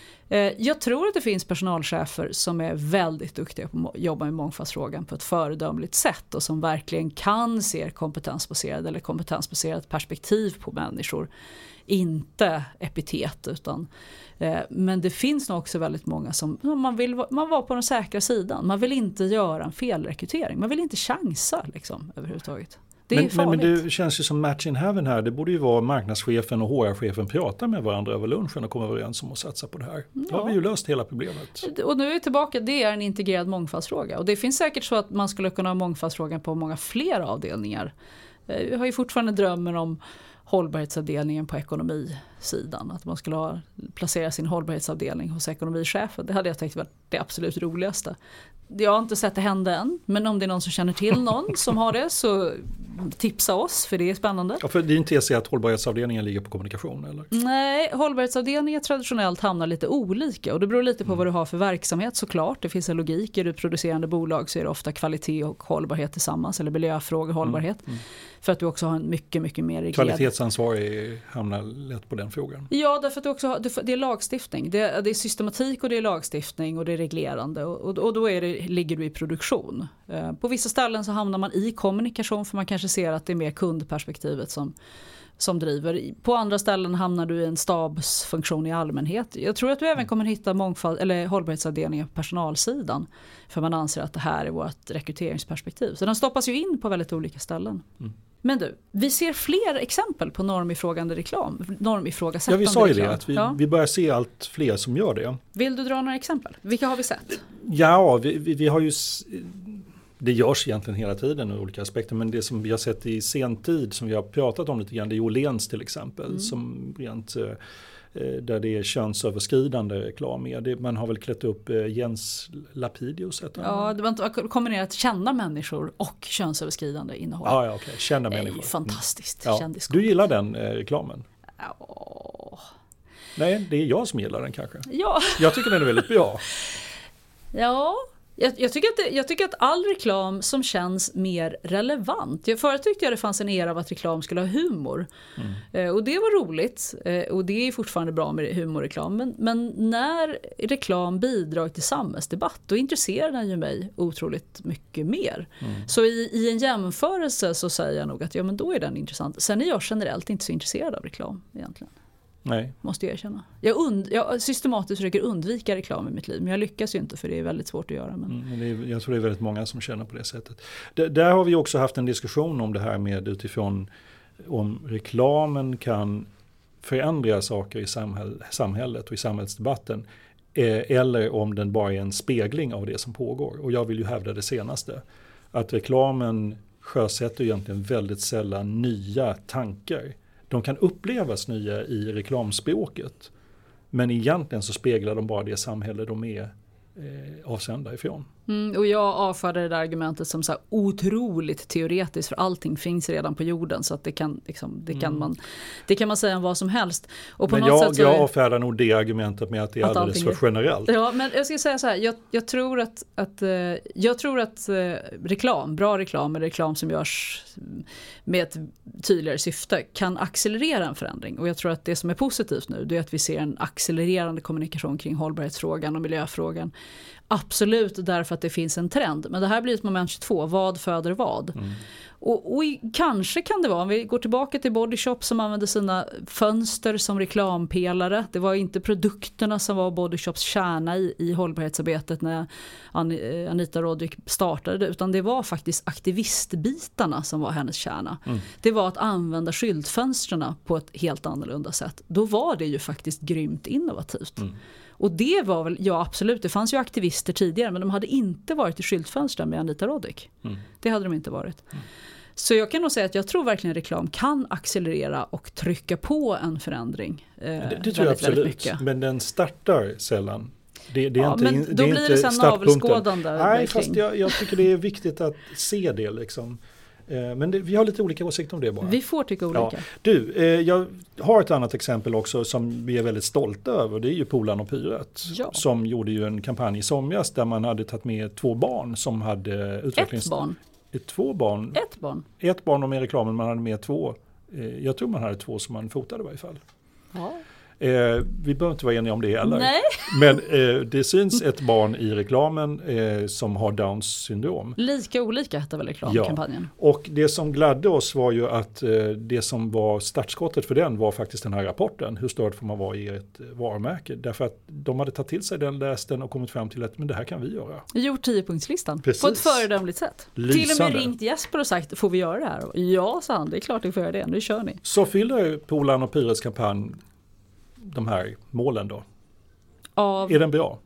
Jag tror att det finns personalchefer som är väldigt duktiga på att jobba med mångfaldsfrågan på ett föredömligt sätt och som verkligen kan se kompetensbaserad eller kompetensbaserat perspektiv på människor. Inte epitet utan, eh, men det finns nog också väldigt många som man vill man var på den säkra sidan. Man vill inte göra en felrekrytering. Man vill inte chansa liksom, överhuvudtaget. Men, men, men det känns ju som match in heaven här. Det borde ju vara marknadschefen och H R-chefen pratar med varandra över lunchen och kommer överens om att satsa på det här. Ja. Då har vi ju löst hela problemet. Och nu är vi tillbaka, det är en integrerad mångfaldsfråga. Och det finns säkert så att man skulle kunna ha mångfaldsfrågan på många fler avdelningar. Vi har ju fortfarande drömmen om hållbarhetsavdelningen på ekonomi sidan. Att man skulle ha, placera sin hållbarhetsavdelning hos ekonomichefen. Det hade jag tänkt var det absolut roligaste. Jag har inte sett det hända än, men om det är någon som känner till någon som har det så tipsa oss, för det är spännande. Ja, för det är inte så att hållbarhetsavdelningen ligger på kommunikation, eller? Nej, hållbarhetsavdelningen traditionellt hamnar lite olika och det beror lite på Mm. vad du har för verksamhet såklart. Det finns en logik. Är du ett producerande bolag så är det ofta kvalitet och hållbarhet tillsammans, eller miljöfrågor, hållbarhet. Mm. Mm. För att du också har en mycket, mycket mer reglerad. Kvalitetsansvar är, hamnar lätt på den frågan. Ja, därför att du också har, det är lagstiftning. Det är, det är systematik och det är lagstiftning och det är reglerande. Och, och, och då är det, ligger du i produktion. Eh, på vissa ställen så hamnar man i kommunikation för man kanske ser att det är mer kundperspektivet som, som driver. På andra ställen hamnar du i en stabsfunktion i allmänhet. Jag tror att du även kommer hitta mångfald, eller hållbarhetsavdelningar på personalsidan. För man anser att det här är vårt rekryteringsperspektiv. Så den stoppas ju in på väldigt olika ställen. Mm. Men du, vi ser fler exempel på normifrågande reklam. Normifrågasättande ja, vi sa ju reklam. det. Att vi, ja. vi börjar se allt fler som gör det. Vill du dra några exempel? Vilka har vi sett? Ja, vi, vi, vi har ju... Det görs egentligen hela tiden ur olika aspekter, men det som vi har sett i sen tid som vi har pratat om lite grann, det är Åhléns till exempel, mm. som rent, där det är könsöverskridande reklam. Det, man har väl klätt upp Jens Lapidius. Ja, det var kombinerat kända människor och könsöverskridande innehåll. Ja, ja okej. Kända Nej, människor. Fantastiskt. Ja. Du gillar den eh, reklamen? Ja. Nej, det är jag som gillar den kanske. Ja. Jag tycker den är väldigt bra. Ja. Jag, jag, tycker att det, jag tycker att all reklam som känns mer relevant. Jag, förut tyckte jag det fanns en era av att reklam skulle ha humor. Mm. Eh, och det var roligt. Eh, och det är fortfarande bra med humorreklam. Men, men när reklam bidrar till samhällsdebatt, då intresserar den ju mig otroligt mycket mer. Mm. Så i, i en jämförelse så säger jag nog att ja, men då är den intressant. Sen är jag generellt inte så intresserad av reklam egentligen. Nej. Måste jag erkänna. Jag, und- jag systematiskt försöker undvika reklam i mitt liv. Men jag lyckas ju inte för det är väldigt svårt att göra. Men... Mm, det är, jag tror det är väldigt många som känner på det sättet. D- där har vi också haft en diskussion om det här med utifrån om reklamen kan förändra saker i samhäll- samhället och i samhällsdebatten. Eh, eller om den bara är en spegling av det som pågår. Och jag vill ju hävda det senaste. Att reklamen sjösätter egentligen väldigt sällan nya tankar. De kan upplevas nya i reklamspråket. Men egentligen så speglar de bara det samhälle de är eh, avsända ifrån. Mm, och jag avfärdar det där argumentet som så här otroligt teoretiskt, för allting finns redan på jorden, så att det kan, liksom, det kan, mm. man, det kan man säga om vad som helst. Och på men något jag, sätt så jag är, avfärdar nog det argumentet med att det är att alldeles för är, generellt. Ja, men jag ska säga så här, jag, jag tror att, att, uh, jag tror att uh, reklam, bra reklam eller reklam som görs med ett tydligare syfte kan accelerera en förändring. Och jag tror att det som är positivt nu, det är att vi ser en accelererande kommunikation kring hållbarhetsfrågan och miljöfrågan. Absolut, därför att det finns en trend. Men det här blir ett moment tjugotvå. Vad föder vad? Mm. Och, och i, kanske kan det vara, om vi går tillbaka till Body Shop som använde sina fönster som reklampelare. Det var inte produkterna som var Body Shops kärna i, i hållbarhetsarbetet när An- Anita Roddick startade det, utan det var faktiskt aktivistbitarna som var hennes kärna. Mm. Det var att använda skyltfönsterna på ett helt annorlunda sätt. Då var det ju faktiskt grymt innovativt. Mm. Och det var väl, ja absolut, det fanns ju aktivister tidigare, men de hade inte varit i skyltfönstren med Anita Roddick. Mm. Det hade de inte varit. Mm. Så jag kan nog säga att jag tror verkligen reklam kan accelerera och trycka på en förändring. Eh, det, det väldigt, tror jag absolut, men den startar sällan. Det, det är ja, inte, men det då är blir inte det sen navelskådande. Nej, fast jag, jag tycker det är viktigt att se det liksom. Men det, vi har lite olika åsikter om det bara. Vi får tycka olika. Ja. Du, eh, jag har ett annat exempel också som vi är väldigt stolta över. Det är ju Polarn och Pyret. Ja. Som gjorde ju en kampanj i somras där man hade tagit med två barn som hade utvecklings... Ett barn? Ett, två barn. Ett barn? Ett barn och med reklamen, man hade med två. Eh, jag tror man hade två som man fotade i varje fall. Ja. Eh, vi behöver inte vara eniga om det heller. Nej. Men eh, det syns ett barn i reklamen eh, som har Downs syndrom. Lika olika hette väl reklamkampanjen? Ja. Och det som gladde oss var ju att eh, det som var startskottet för den var faktiskt den här rapporten. Hur störd får man vara i ett varumärke? Därför att de hade tagit till sig den, läst den och kommit fram till att men det här kan vi göra. Gjort tio-punktslistan Precis. På ett föredömligt sätt. Lysande. Till och med ringt Jesper och sagt, får vi göra det här? Ja, sa han, det är klart att vi får göra det. Nu kör ni. Så fyller Polarn och Pyrets kampanj de här målen då? Av... Är den bra?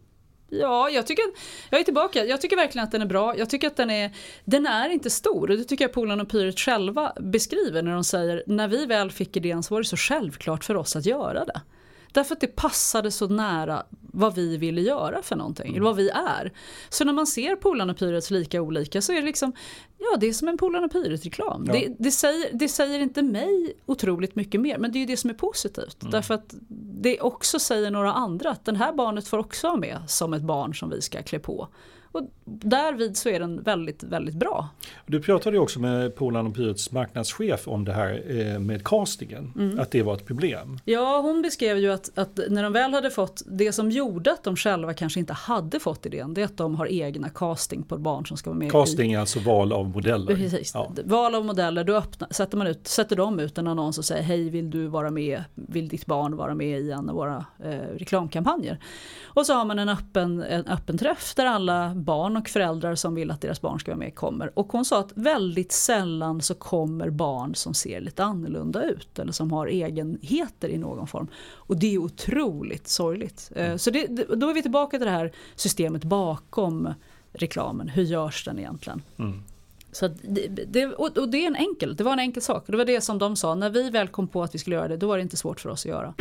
Ja, jag tycker, jag är tillbaka. Jag tycker verkligen att den är bra. Jag tycker att den är, den är inte stor. Och det tycker jag Polarn och Pyret själva beskriver när de säger, när vi väl fick idén så var det så självklart för oss att göra det. Därför att det passade så nära vad vi ville göra för någonting, eller vad vi är. Så när man ser Polarn och Pyret lika olika så är det liksom, ja, det är som en Polarn och Pyret-reklam. Ja. Det, det, säger, det säger inte mig otroligt mycket mer, men det är ju det som är positivt. Mm. Därför att det också säger några andra att den här barnet får också vara med som ett barn som vi ska klä på. Och därvid så är den väldigt, väldigt bra. Du pratade ju också med Polarn och Pyrets marknadschef om det här med castingen. Mm. Att det var ett problem. Ja, hon beskrev ju att, att när de väl hade fått det som gjorde att de själva kanske inte hade fått idén. Det är att de har egna casting på barn som ska vara med. Casting är i, alltså val av modeller. Precis, ja. Val av modeller. Då öppnar, sätter, man ut, sätter de ut en annons och säger, hej, vill du vara med? Vill ditt barn vara med i en av våra eh, reklamkampanjer? Och så har man en öppen, en öppen träff där alla barn och föräldrar som vill att deras barn ska vara med kommer. Och hon sa att väldigt sällan så kommer barn som ser lite annorlunda ut eller som har egenheter i någon form. Och det är otroligt sorgligt. Mm. Så det, då är vi tillbaka till det här systemet bakom reklamen. Hur görs den egentligen? Mm. Så det, det, och det är en enkel, det var en enkel sak. Det var det som de sa. När vi väl kom på att vi skulle göra det, då var det inte svårt för oss att göra.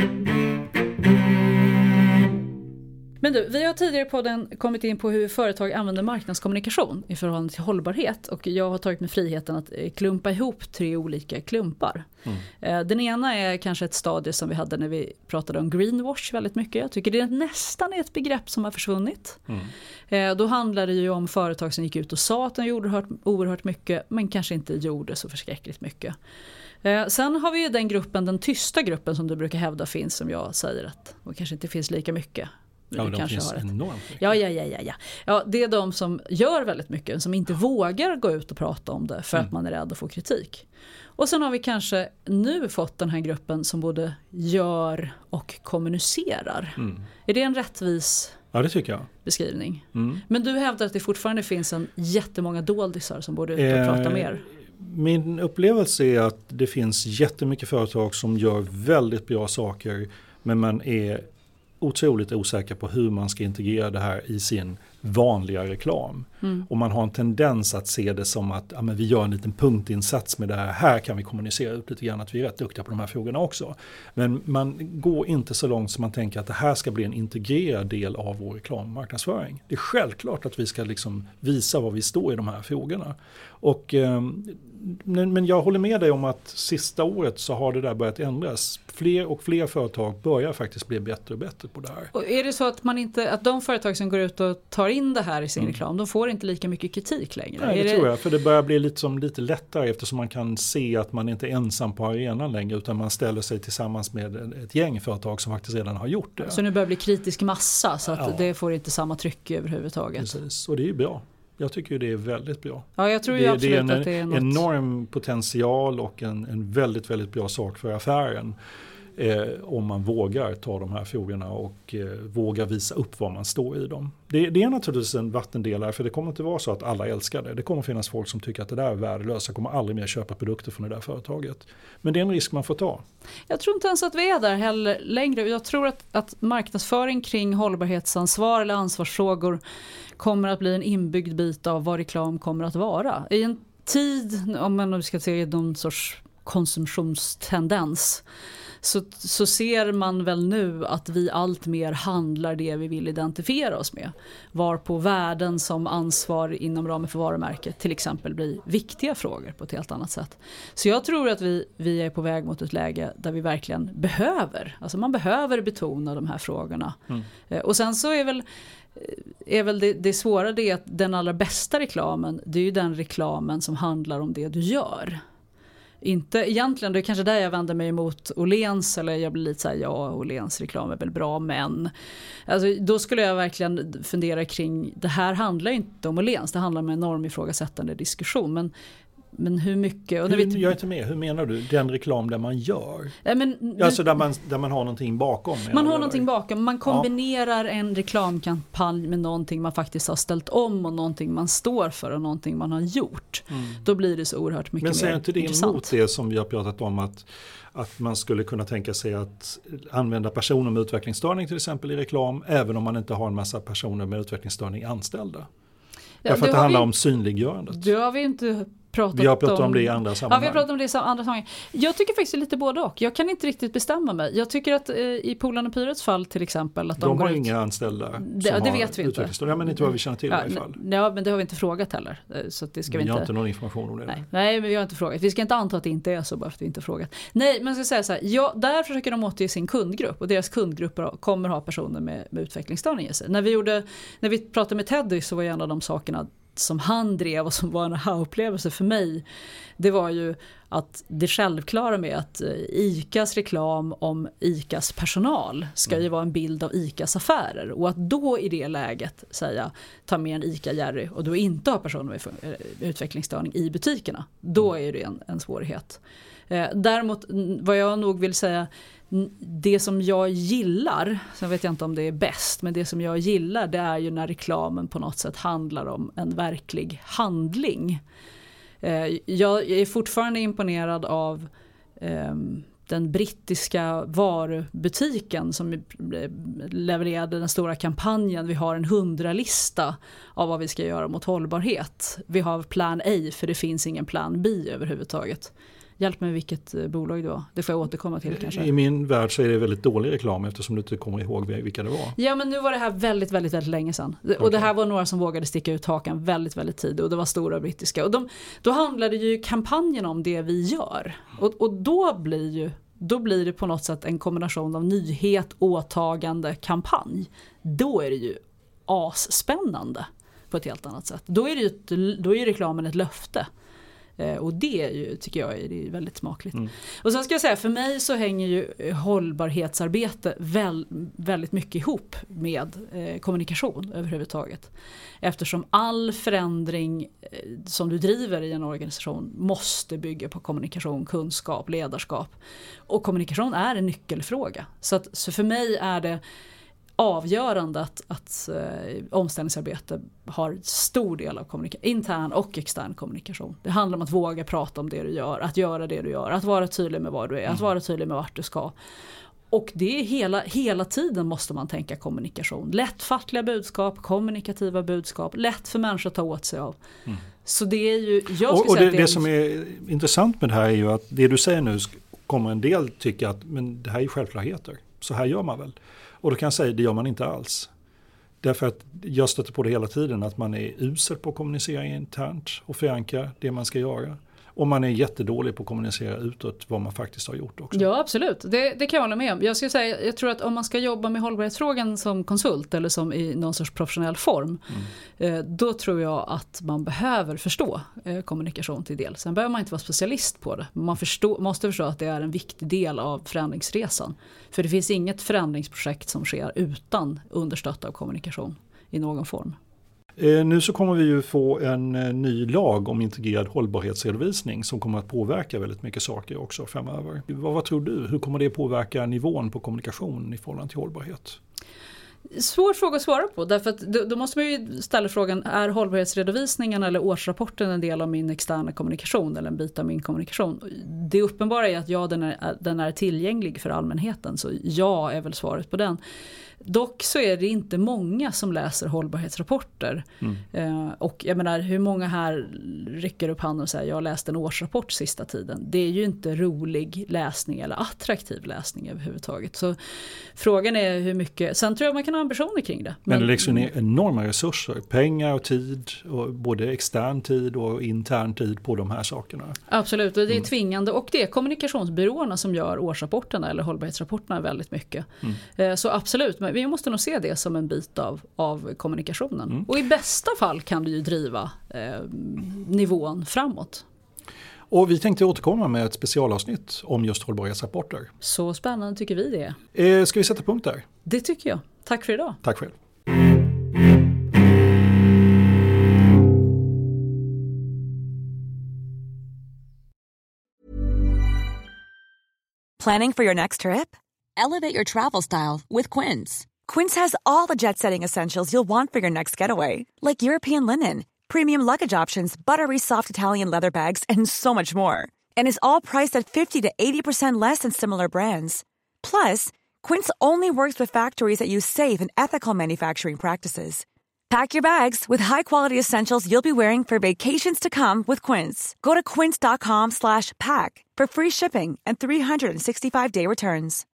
Men du, vi har tidigare på den kommit in på hur företag använder marknadskommunikation i förhållande till hållbarhet. Och jag har tagit med friheten att klumpa ihop tre olika klumpar. Mm. Den ena är kanske ett stadie som vi hade när vi pratade om greenwash väldigt mycket. Jag tycker det nästan är ett begrepp som har försvunnit. Mm. Då handlar det ju om företag som gick ut och sa att de gjorde oerhört, oerhört mycket, men kanske inte gjorde så förskräckligt mycket. Sen har vi ju den gruppen, den tysta gruppen som du brukar hävda finns, som jag säger att det kanske inte finns lika mycket. Ja, de kanske finns enormt mycket. Ja, ja, ja, ja, ja. Ja, det är de som gör väldigt mycket, som inte vågar gå ut och prata om det för mm. att man är rädd att få kritik. Och sen har vi kanske nu fått den här gruppen som både gör och kommunicerar. Mm. Är det en rättvis ja, det tycker jag. beskrivning? Mm. Men du hävdar att det fortfarande finns en jättemånga doldisar som borde ut och eh, prata mer. Min upplevelse är att det finns jättemycket företag som gör väldigt bra saker, men man är otroligt osäker på hur man ska integrera det här i sin vanliga reklam. Mm. Och man har en tendens att se det som att ja, men vi gör en liten punktinsats med det här. Här kan vi kommunicera ut lite grann att vi är rätt duktiga på de här frågorna också. Men man går inte så långt som man tänker att det här ska bli en integrerad del av vår reklammarknadsföring. Det är självklart att vi ska liksom visa vad vi står i de här frågorna. Och, eh, men, men jag håller med dig om att sista året så har det där börjat ändras. Fler och fler företag börjar faktiskt bli bättre och bättre på det här. Och är det så att man inte, att de företag som går ut och tar in det här i sin mm. reklam, de får inte lika mycket kritik längre? Nej, det, det tror jag. För det börjar bli lite, som lite lättare eftersom man kan se att man inte är ensam på arenan längre, utan man ställer sig tillsammans med ett gäng företag som faktiskt redan har gjort det. Så nu börjar bli kritisk massa så att ja. det får inte samma tryck överhuvudtaget. Precis, och det är ju bra. Jag tycker det är väldigt bra. Ja, jag tror ju det, absolut det är en, att det är något. enorm potential och en, en väldigt, väldigt bra sak för affären. Eh, om man vågar ta de här frågorna och eh, vågar visa upp vad man står i dem. Det, det är naturligtvis en vattendelare, för det kommer inte vara så att alla älskar det. Det kommer finnas folk som tycker att det där är värdelöst. Jag kommer aldrig mer köpa produkter från det där företaget. Men det är en risk man får ta. Jag tror inte ens att vi är där heller längre. Jag tror att, att marknadsföring kring hållbarhetsansvar eller ansvarsfrågor kommer att bli en inbyggd bit av vad reklam kommer att vara. I en tid, om man ska se någon sorts konsumtionstendens, Så, så ser man väl nu att vi allt mer handlar det vi vill identifiera oss med. Var på värden som ansvar inom ramen för varumärket till exempel blir viktiga frågor på ett helt annat sätt. Så jag tror att vi, vi är på väg mot ett läge där vi verkligen behöver, alltså man behöver betona de här frågorna. Mm. Och sen så är väl, är väl det, det svåra det att den allra bästa reklamen, det är ju den reklamen som handlar om det du gör. Inte egentligen, det är kanske där jag vänder mig emot Åhléns, eller jag blir lite så här, ja, Åhléns reklam är väl bra, men alltså, då skulle jag verkligen fundera kring, det här handlar inte om Åhléns, det handlar om en enorm ifrågasättande diskussion, men men hur mycket... Och hur, vet, jag är inte med. Hur menar du? Den reklam där man gör? Ja, men, alltså där man, där man har någonting bakom? Man har någonting bakom. Man kombinerar ja. en reklamkampanj med någonting man faktiskt har ställt om och någonting man står för och någonting man har gjort. Mm. Då blir det så oerhört mycket mer intressant. Men säger inte det emot det som vi har pratat om att att man skulle kunna tänka sig att använda personer med utvecklingsstörning till exempel i reklam, även om man inte har en massa personer med utvecklingsstörning anställda. Ja, Därför det att det handlar vi, om synliggörandet. Det har vi inte pratat vi har pratat om, om det i andra sammanhang. Ja, vi har pratat om det i andra sammanhang. Jag tycker faktiskt lite både och. Jag kan inte riktigt bestämma mig. Jag tycker att eh, i Polarn och Pyrets fall till exempel att de, de går har ut... inga anställda det, som det har vet vi inte. Ja, men inte vad vi känner till ja, i alla fall. Ja, men det har vi inte frågat heller. Så att det ska vi inte... inte... har inte någon information om det. Nej. Nej, men vi har inte frågat. Vi ska inte anta att det inte är så bara för att vi inte har frågat. Nej, men jag ska säga så här. Ja, där försöker de återge sin kundgrupp och deras kundgrupper kommer ha personer med, med utvecklingsstörning i sig. När vi, gjorde, när vi pratade med Teddy så var en av de sakerna som han drev och som var en aha-upplevelse för mig, det var ju att det självklara med att ICAs reklam om ICAs personal ska ju vara en bild av ICAs affärer och att då i det läget säga ta med en ICA-Jerry och då inte ha personer med utvecklingsstörning i butikerna, då är det en, en svårighet. Eh, däremot vad jag nog vill säga, det som jag gillar, så vet jag inte om det är bäst, men det som jag gillar det är ju när reklamen på något sätt handlar om en verklig handling. Eh, jag är fortfarande imponerad av eh, den brittiska varubutiken som levererade den stora kampanjen. Vi har en hundralista av vad vi ska göra mot hållbarhet. Vi har plan A för det finns ingen plan B överhuvudtaget. Hjälp mig vilket bolag det var. Det får jag återkomma till kanske. I min värld så är det väldigt dålig reklam eftersom du inte kommer ihåg vilka det var. Ja, men nu var det här väldigt, väldigt, väldigt länge sedan. Okay. Och det här var några som vågade sticka ut hakan väldigt, väldigt tidigt. Och det var stora brittiska. Och de, då handlade ju kampanjen om det vi gör. Och, och då blir ju då blir det på något sätt en kombination av nyhet, åtagande, kampanj. Då är det ju asspännande på ett helt annat sätt. Då är, det ju, då är ju reklamen ett löfte. Eh, och det är ju, tycker jag är det väldigt smakligt. Mm. Och sen ska jag säga, för mig så hänger ju hållbarhetsarbete väl, väldigt mycket ihop med eh, kommunikation överhuvudtaget. Eftersom all förändring eh, som du driver i en organisation måste bygga på kommunikation, kunskap, ledarskap. Och kommunikation är en nyckelfråga. Så, att, så för mig är det avgörande att, att eh, omställningsarbete har stor del av kommunika- intern och extern kommunikation. Det handlar om att våga prata om det du gör, att göra det du gör, att vara tydlig med vad du är, mm. att vara tydlig med vart du ska. Och det är hela, hela tiden måste man tänka kommunikation. Lättfattliga budskap, kommunikativa budskap, lätt för människor att ta åt sig av. Mm. Så det är ju... Jag och och det, det, det som är intressant med det här är ju att det du säger nu kommer en del tycka att men det här är självklarheter. Så här gör man väl. Och då kan jag säga att det gör man inte alls. Därför att jag stöter på det hela tiden att man är usel på att kommunicera internt och förankra det man ska göra. Och man är jättedålig på att kommunicera utåt vad man faktiskt har gjort också. Ja, absolut. Det, det kan jag hålla med om. Jag, ska säga, jag tror att om man ska jobba med hållbarhetsfrågan som konsult eller som i någon sorts professionell form, mm. eh, då tror jag att man behöver förstå eh, kommunikation till del. Sen behöver man inte vara specialist på det. Man förstå, måste förstå att det är en viktig del av förändringsresan. För det finns inget förändringsprojekt som sker utan understött av kommunikation i någon form. Eh, nu så kommer vi ju få en eh, ny lag om integrerad hållbarhetsredovisning som kommer att påverka väldigt mycket saker också framöver. Vad, vad tror du? Hur kommer det påverka nivån på kommunikation i förhållande till hållbarhet? Svår fråga att svara på, därför att då, då måste man ju ställa frågan, är hållbarhetsredovisningen eller årsrapporten en del av min externa kommunikation eller en bit av min kommunikation? Det uppenbara är att ja, den är, den är tillgänglig för allmänheten, så ja är väl svaret på den. Dock så är det inte många som läser hållbarhetsrapporter. Mm. Eh, och jag menar, hur många här rycker upp handen och säger jag har läst en årsrapport sista tiden. Det är ju inte rolig läsning eller attraktiv läsning överhuvudtaget. Så frågan är hur mycket, sen tror jag man kan ha ambitioner kring det. Men, Men det läggs ju ner enorma resurser, pengar och tid, och både extern tid och intern tid på de här sakerna. Absolut, och det är mm. tvingande, och det är kommunikationsbyråerna som gör årsrapporterna eller hållbarhetsrapporterna väldigt mycket. Mm. Eh, så absolut, men vi måste nog se det som en bit av, av kommunikationen. Mm. Och i bästa fall kan det ju driva eh, nivån framåt. Och vi tänkte återkomma med ett specialavsnitt om just hållbarhetsrapporter. Så spännande tycker vi det. Eh, ska vi sätta punkt där? Det tycker jag. Tack för idag. Tack själv. Planning for your next trip? Elevate your travel style with Quince. Quince has all the jet-setting essentials you'll want for your next getaway, like European linen, premium luggage options, buttery soft Italian leather bags, and so much more. And is all priced at fifty to eighty percent less than similar brands. Plus, Quince only works with factories that use safe and ethical manufacturing practices. Pack your bags with high-quality essentials you'll be wearing for vacations to come with Quince. Go to quince.com slash pack for free shipping and three sixty-five day returns.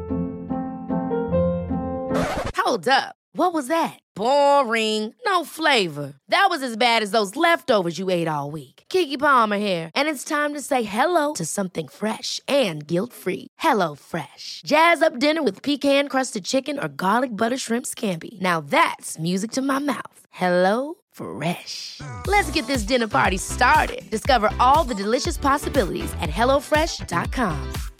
Hold up. What was that? Boring. No flavor. That was as bad as those leftovers you ate all week. Keke Palmer here, and it's time to say hello to something fresh and guilt-free. Hello Fresh. Jazz up dinner with pecan-crusted chicken or garlic butter shrimp scampi. Now that's music to my mouth. Hello Fresh. Let's get this dinner party started. Discover all the delicious possibilities at hello fresh dot com.